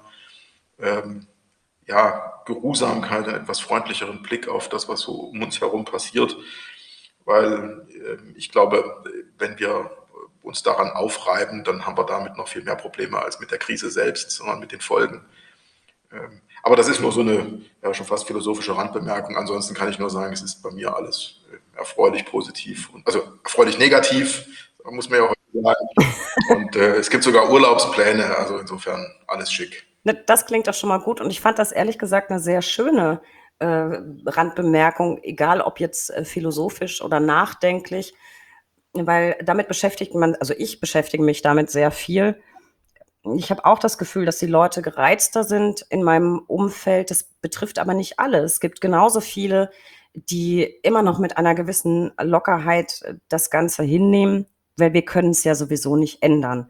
ähm, ja, Geruhsamkeit, einen etwas freundlicheren Blick auf das, was so um uns herum passiert. Weil äh, ich glaube, wenn wir uns daran aufreiben, dann haben wir damit noch viel mehr Probleme als mit der Krise selbst, sondern mit den Folgen. Ähm, aber das ist nur so eine ja, schon fast philosophische Randbemerkung. Ansonsten kann ich nur sagen, es ist bei mir alles äh, erfreulich positiv, und, also erfreulich negativ, muss man ja auch sagen. Und äh, es gibt sogar Urlaubspläne, also insofern alles schick. Ne, das klingt doch schon mal gut und ich fand das ehrlich gesagt eine sehr schöne äh, Randbemerkung, egal ob jetzt äh, philosophisch oder nachdenklich, weil damit beschäftigt man, also ich beschäftige mich damit sehr viel. Ich habe auch das Gefühl, dass die Leute gereizter sind in meinem Umfeld. Das betrifft aber nicht alle. Es gibt genauso viele, die immer noch mit einer gewissen Lockerheit äh, das Ganze hinnehmen, weil wir können es ja sowieso nicht ändern.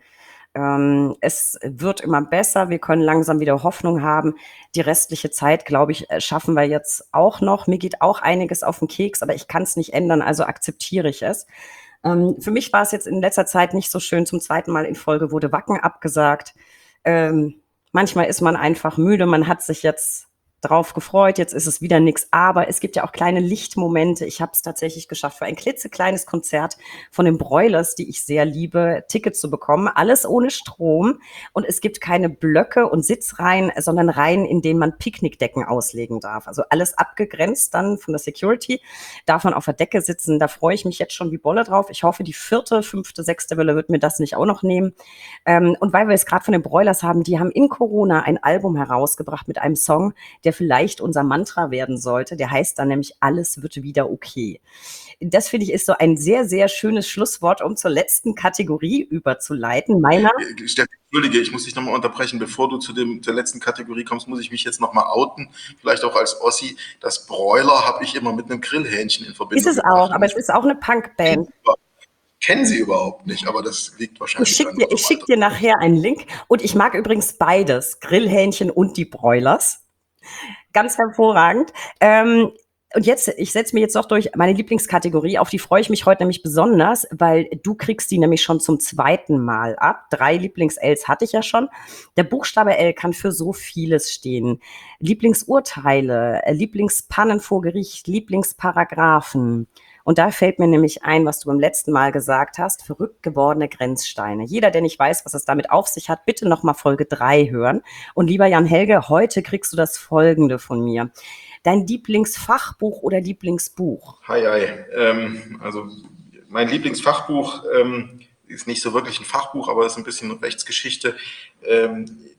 Ähm, es wird immer besser. Wir können langsam wieder Hoffnung haben. Die restliche Zeit, glaube ich, äh, schaffen wir jetzt auch noch. Mir geht auch einiges auf den Keks, aber ich kann es nicht ändern, also akzeptiere ich es. Ähm, für mich war es jetzt in letzter Zeit nicht so schön. Zum zweiten Mal in Folge wurde Wacken abgesagt. Ähm, manchmal ist man einfach müde. Man hat sich jetzt drauf gefreut. Jetzt ist es wieder nichts. Aber es gibt ja auch kleine Lichtmomente. Ich habe es tatsächlich geschafft, für ein klitzekleines Konzert von den Broilers, die ich sehr liebe, Tickets zu bekommen. Alles ohne Strom. Und es gibt keine Blöcke und Sitzreihen, sondern Reihen, in denen man Picknickdecken auslegen darf. Also alles abgegrenzt dann von der Security. Darf man auf der Decke sitzen. Da freue ich mich jetzt schon wie Bolle drauf. Ich hoffe, die vierte, fünfte, sechste Welle wird mir das nicht auch noch nehmen. Ähm, und weil wir es gerade von den Broilers haben, die haben in Corona ein Album herausgebracht mit einem Song, der vielleicht unser Mantra werden sollte. Der heißt dann nämlich Alles wird wieder okay. Das finde ich ist so ein sehr, sehr schönes Schlusswort, um zur letzten Kategorie überzuleiten. Meiner. Äh, Steffi, entschuldige, ich muss dich nochmal unterbrechen. Bevor du zu dem, zur letzten Kategorie kommst, muss ich mich jetzt nochmal outen. Vielleicht auch als Ossi. Das Broiler habe ich immer mit einem Grillhähnchen in Verbindung Ist es gebracht. auch, aber es ist auch eine Punkband. Kennen sie überhaupt nicht, aber das liegt wahrscheinlich Ich schicke an dir, ich unserem schick Alter. dir nachher einen Link. Und ich mag übrigens beides, Grillhähnchen und die Broilers. Ganz hervorragend. Ähm, und jetzt, ich setze mir jetzt noch durch meine Lieblingskategorie, auf die freue ich mich heute nämlich besonders, weil du kriegst die nämlich schon zum zweiten Mal ab. Drei Lieblings-Ls hatte ich ja schon. Der Buchstabe L kann für so vieles stehen. Lieblingsurteile, äh, Lieblingspannen vor Gericht, Lieblingsparagraphen. Und da fällt mir nämlich ein, was du beim letzten Mal gesagt hast, verrückt gewordene Grenzsteine. Jeder, der nicht weiß, was es damit auf sich hat, bitte nochmal Folge drei hören. Und lieber Jan Helge, heute kriegst du das Folgende von mir. Dein Lieblingsfachbuch oder Lieblingsbuch? Hi, hi. Ähm, also mein Lieblingsfachbuch ähm, ist nicht so wirklich ein Fachbuch, aber ist ein bisschen Rechtsgeschichte. Ähm,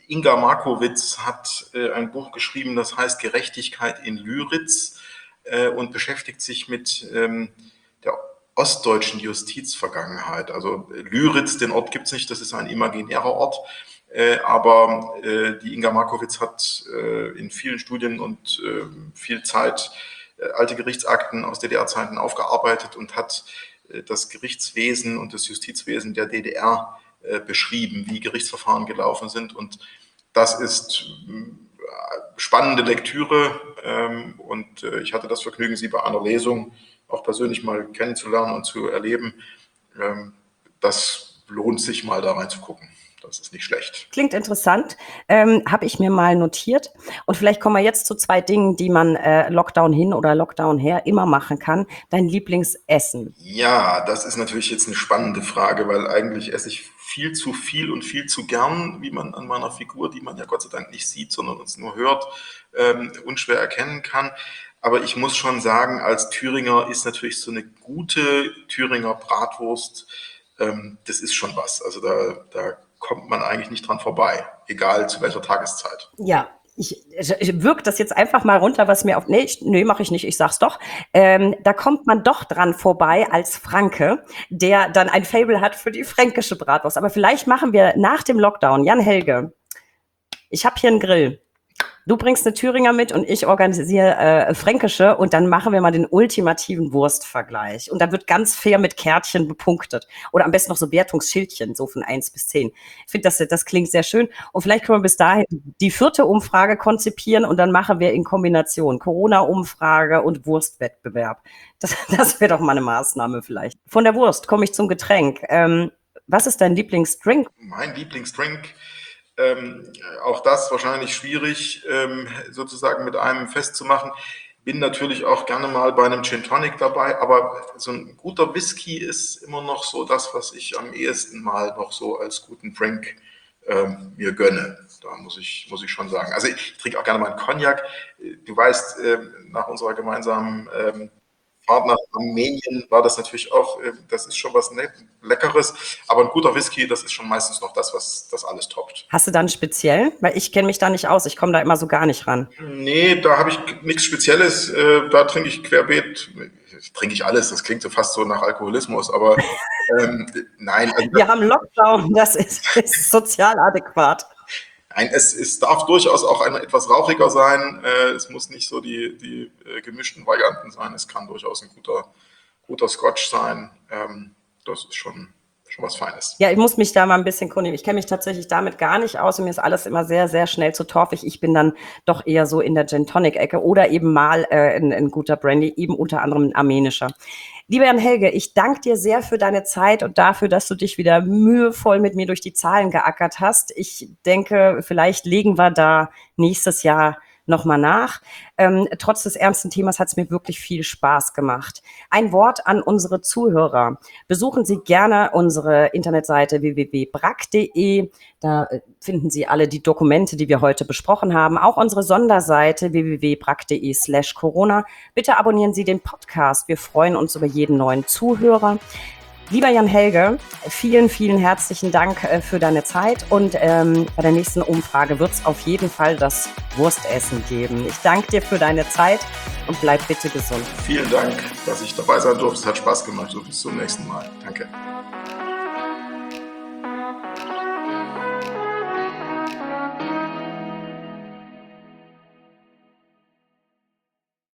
Inga Markowitz hat äh, ein Buch geschrieben, das heißt Gerechtigkeit in Lyritz äh, und beschäftigt sich mit ähm, der ostdeutschen Justizvergangenheit. Also Lyritz, den Ort gibt es nicht, das ist ein imaginärer Ort. Äh, aber äh, die Inga Markowitz hat äh, in vielen Studien und äh, viel Zeit äh, alte Gerichtsakten aus D D R-Zeiten aufgearbeitet und hat äh, das Gerichtswesen und das Justizwesen der D D R äh, beschrieben, wie Gerichtsverfahren gelaufen sind. Und das ist äh, spannende Lektüre ähm, und äh, ich hatte das Vergnügen, sie bei einer Lesung auch persönlich mal kennenzulernen und zu erleben. Ähm, das lohnt sich mal da reinzugucken. Das ist nicht schlecht. Klingt interessant, ähm, habe ich mir mal notiert. Und vielleicht kommen wir jetzt zu zwei Dingen, die man äh, Lockdown hin oder Lockdown her immer machen kann. Dein Lieblingsessen? Ja, das ist natürlich jetzt eine spannende Frage, weil eigentlich esse ich viel zu viel und viel zu gern, wie man an meiner Figur, die man ja Gott sei Dank nicht sieht, sondern uns nur hört, ähm, unschwer erkennen kann. Aber ich muss schon sagen, als Thüringer ist natürlich so eine gute Thüringer Bratwurst, ähm, das ist schon was. Also da, da kommt man eigentlich nicht dran vorbei, egal zu welcher Tageszeit. Ja, ich, ich wirke das jetzt einfach mal runter, was mir auf, nee, ich, nee, mache ich nicht, ich sag's doch. Ähm, da kommt man doch dran vorbei als Franke, der dann ein Faible hat für die fränkische Bratwurst. Aber vielleicht machen wir nach dem Lockdown, Jan Helge, ich habe hier einen Grill. Du bringst eine Thüringer mit und ich organisiere äh, fränkische und dann machen wir mal den ultimativen Wurstvergleich. Und dann wird ganz fair mit Kärtchen bepunktet. Oder am besten noch so Wertungsschildchen, so von eins bis zehn. Ich finde, das, das klingt sehr schön. Und vielleicht können wir bis dahin die vierte Umfrage konzipieren und dann machen wir in Kombination Corona-Umfrage und Wurstwettbewerb. Das, das wäre doch mal eine Maßnahme vielleicht. Von der Wurst komme ich zum Getränk. Ähm, was ist dein Lieblingsdrink? Mein Lieblingsdrink? Ähm, auch das wahrscheinlich schwierig, ähm, sozusagen mit einem festzumachen. Bin natürlich auch gerne mal bei einem Gin Tonic dabei, aber so ein guter Whisky ist immer noch so das, was ich am ehesten mal noch so als guten Drink ähm, mir gönne. Da muss ich, muss ich schon sagen. Also ich, ich trinke auch gerne mal einen Cognac. Du weißt, äh, nach unserer gemeinsamen ähm, Fahrt nach Armenien war das natürlich auch, das ist schon was Leckeres, aber ein guter Whisky, das ist schon meistens noch das, was das alles toppt. Hast du dann speziell? Weil ich kenne mich da nicht aus, ich komme da immer so gar nicht ran. Nee, da habe ich nichts Spezielles, da trinke ich querbeet, trinke ich alles, das klingt so fast so nach Alkoholismus, aber ähm, nein. Also wir haben Lockdown, das ist, ist sozial adäquat. Nein, es, es darf durchaus auch ein, etwas rauchiger sein. Äh, es muss nicht so die, die äh, gemischten Varianten sein. Es kann durchaus ein guter, guter Scotch sein. Ähm, das ist schon, schon was Feines. Ja, ich muss mich da mal ein bisschen kundigen. Ich kenne mich tatsächlich damit gar nicht aus und mir ist alles immer sehr, sehr schnell zu torfig. Ich bin dann doch eher so in der Gin-Tonic-Ecke oder eben mal äh, ein, ein guter Brandy, eben unter anderem ein armenischer. Lieber Jan Helge, ich danke dir sehr für deine Zeit und dafür, dass du dich wieder mühevoll mit mir durch die Zahlen geackert hast. Ich denke, vielleicht legen wir da nächstes Jahr nochmal nach. Ähm, trotz des ernsten Themas hat es mir wirklich viel Spaß gemacht. Ein Wort an unsere Zuhörer. Besuchen Sie gerne unsere Internetseite w w w punkt brack punkt d e. Da finden Sie alle die Dokumente, die wir heute besprochen haben. Auch unsere Sonderseite w w w punkt brack punkt d e slash corona. Bitte abonnieren Sie den Podcast. Wir freuen uns über jeden neuen Zuhörer. Lieber Jan Helge, vielen, vielen herzlichen Dank äh, für deine Zeit und ähm, bei der nächsten Umfrage wird es auf jeden Fall das Wurstessen geben. Ich danke dir für deine Zeit und bleib bitte gesund. Vielen Dank, dass ich dabei sein durfte. Es hat Spaß gemacht und bis zum nächsten Mal. Danke.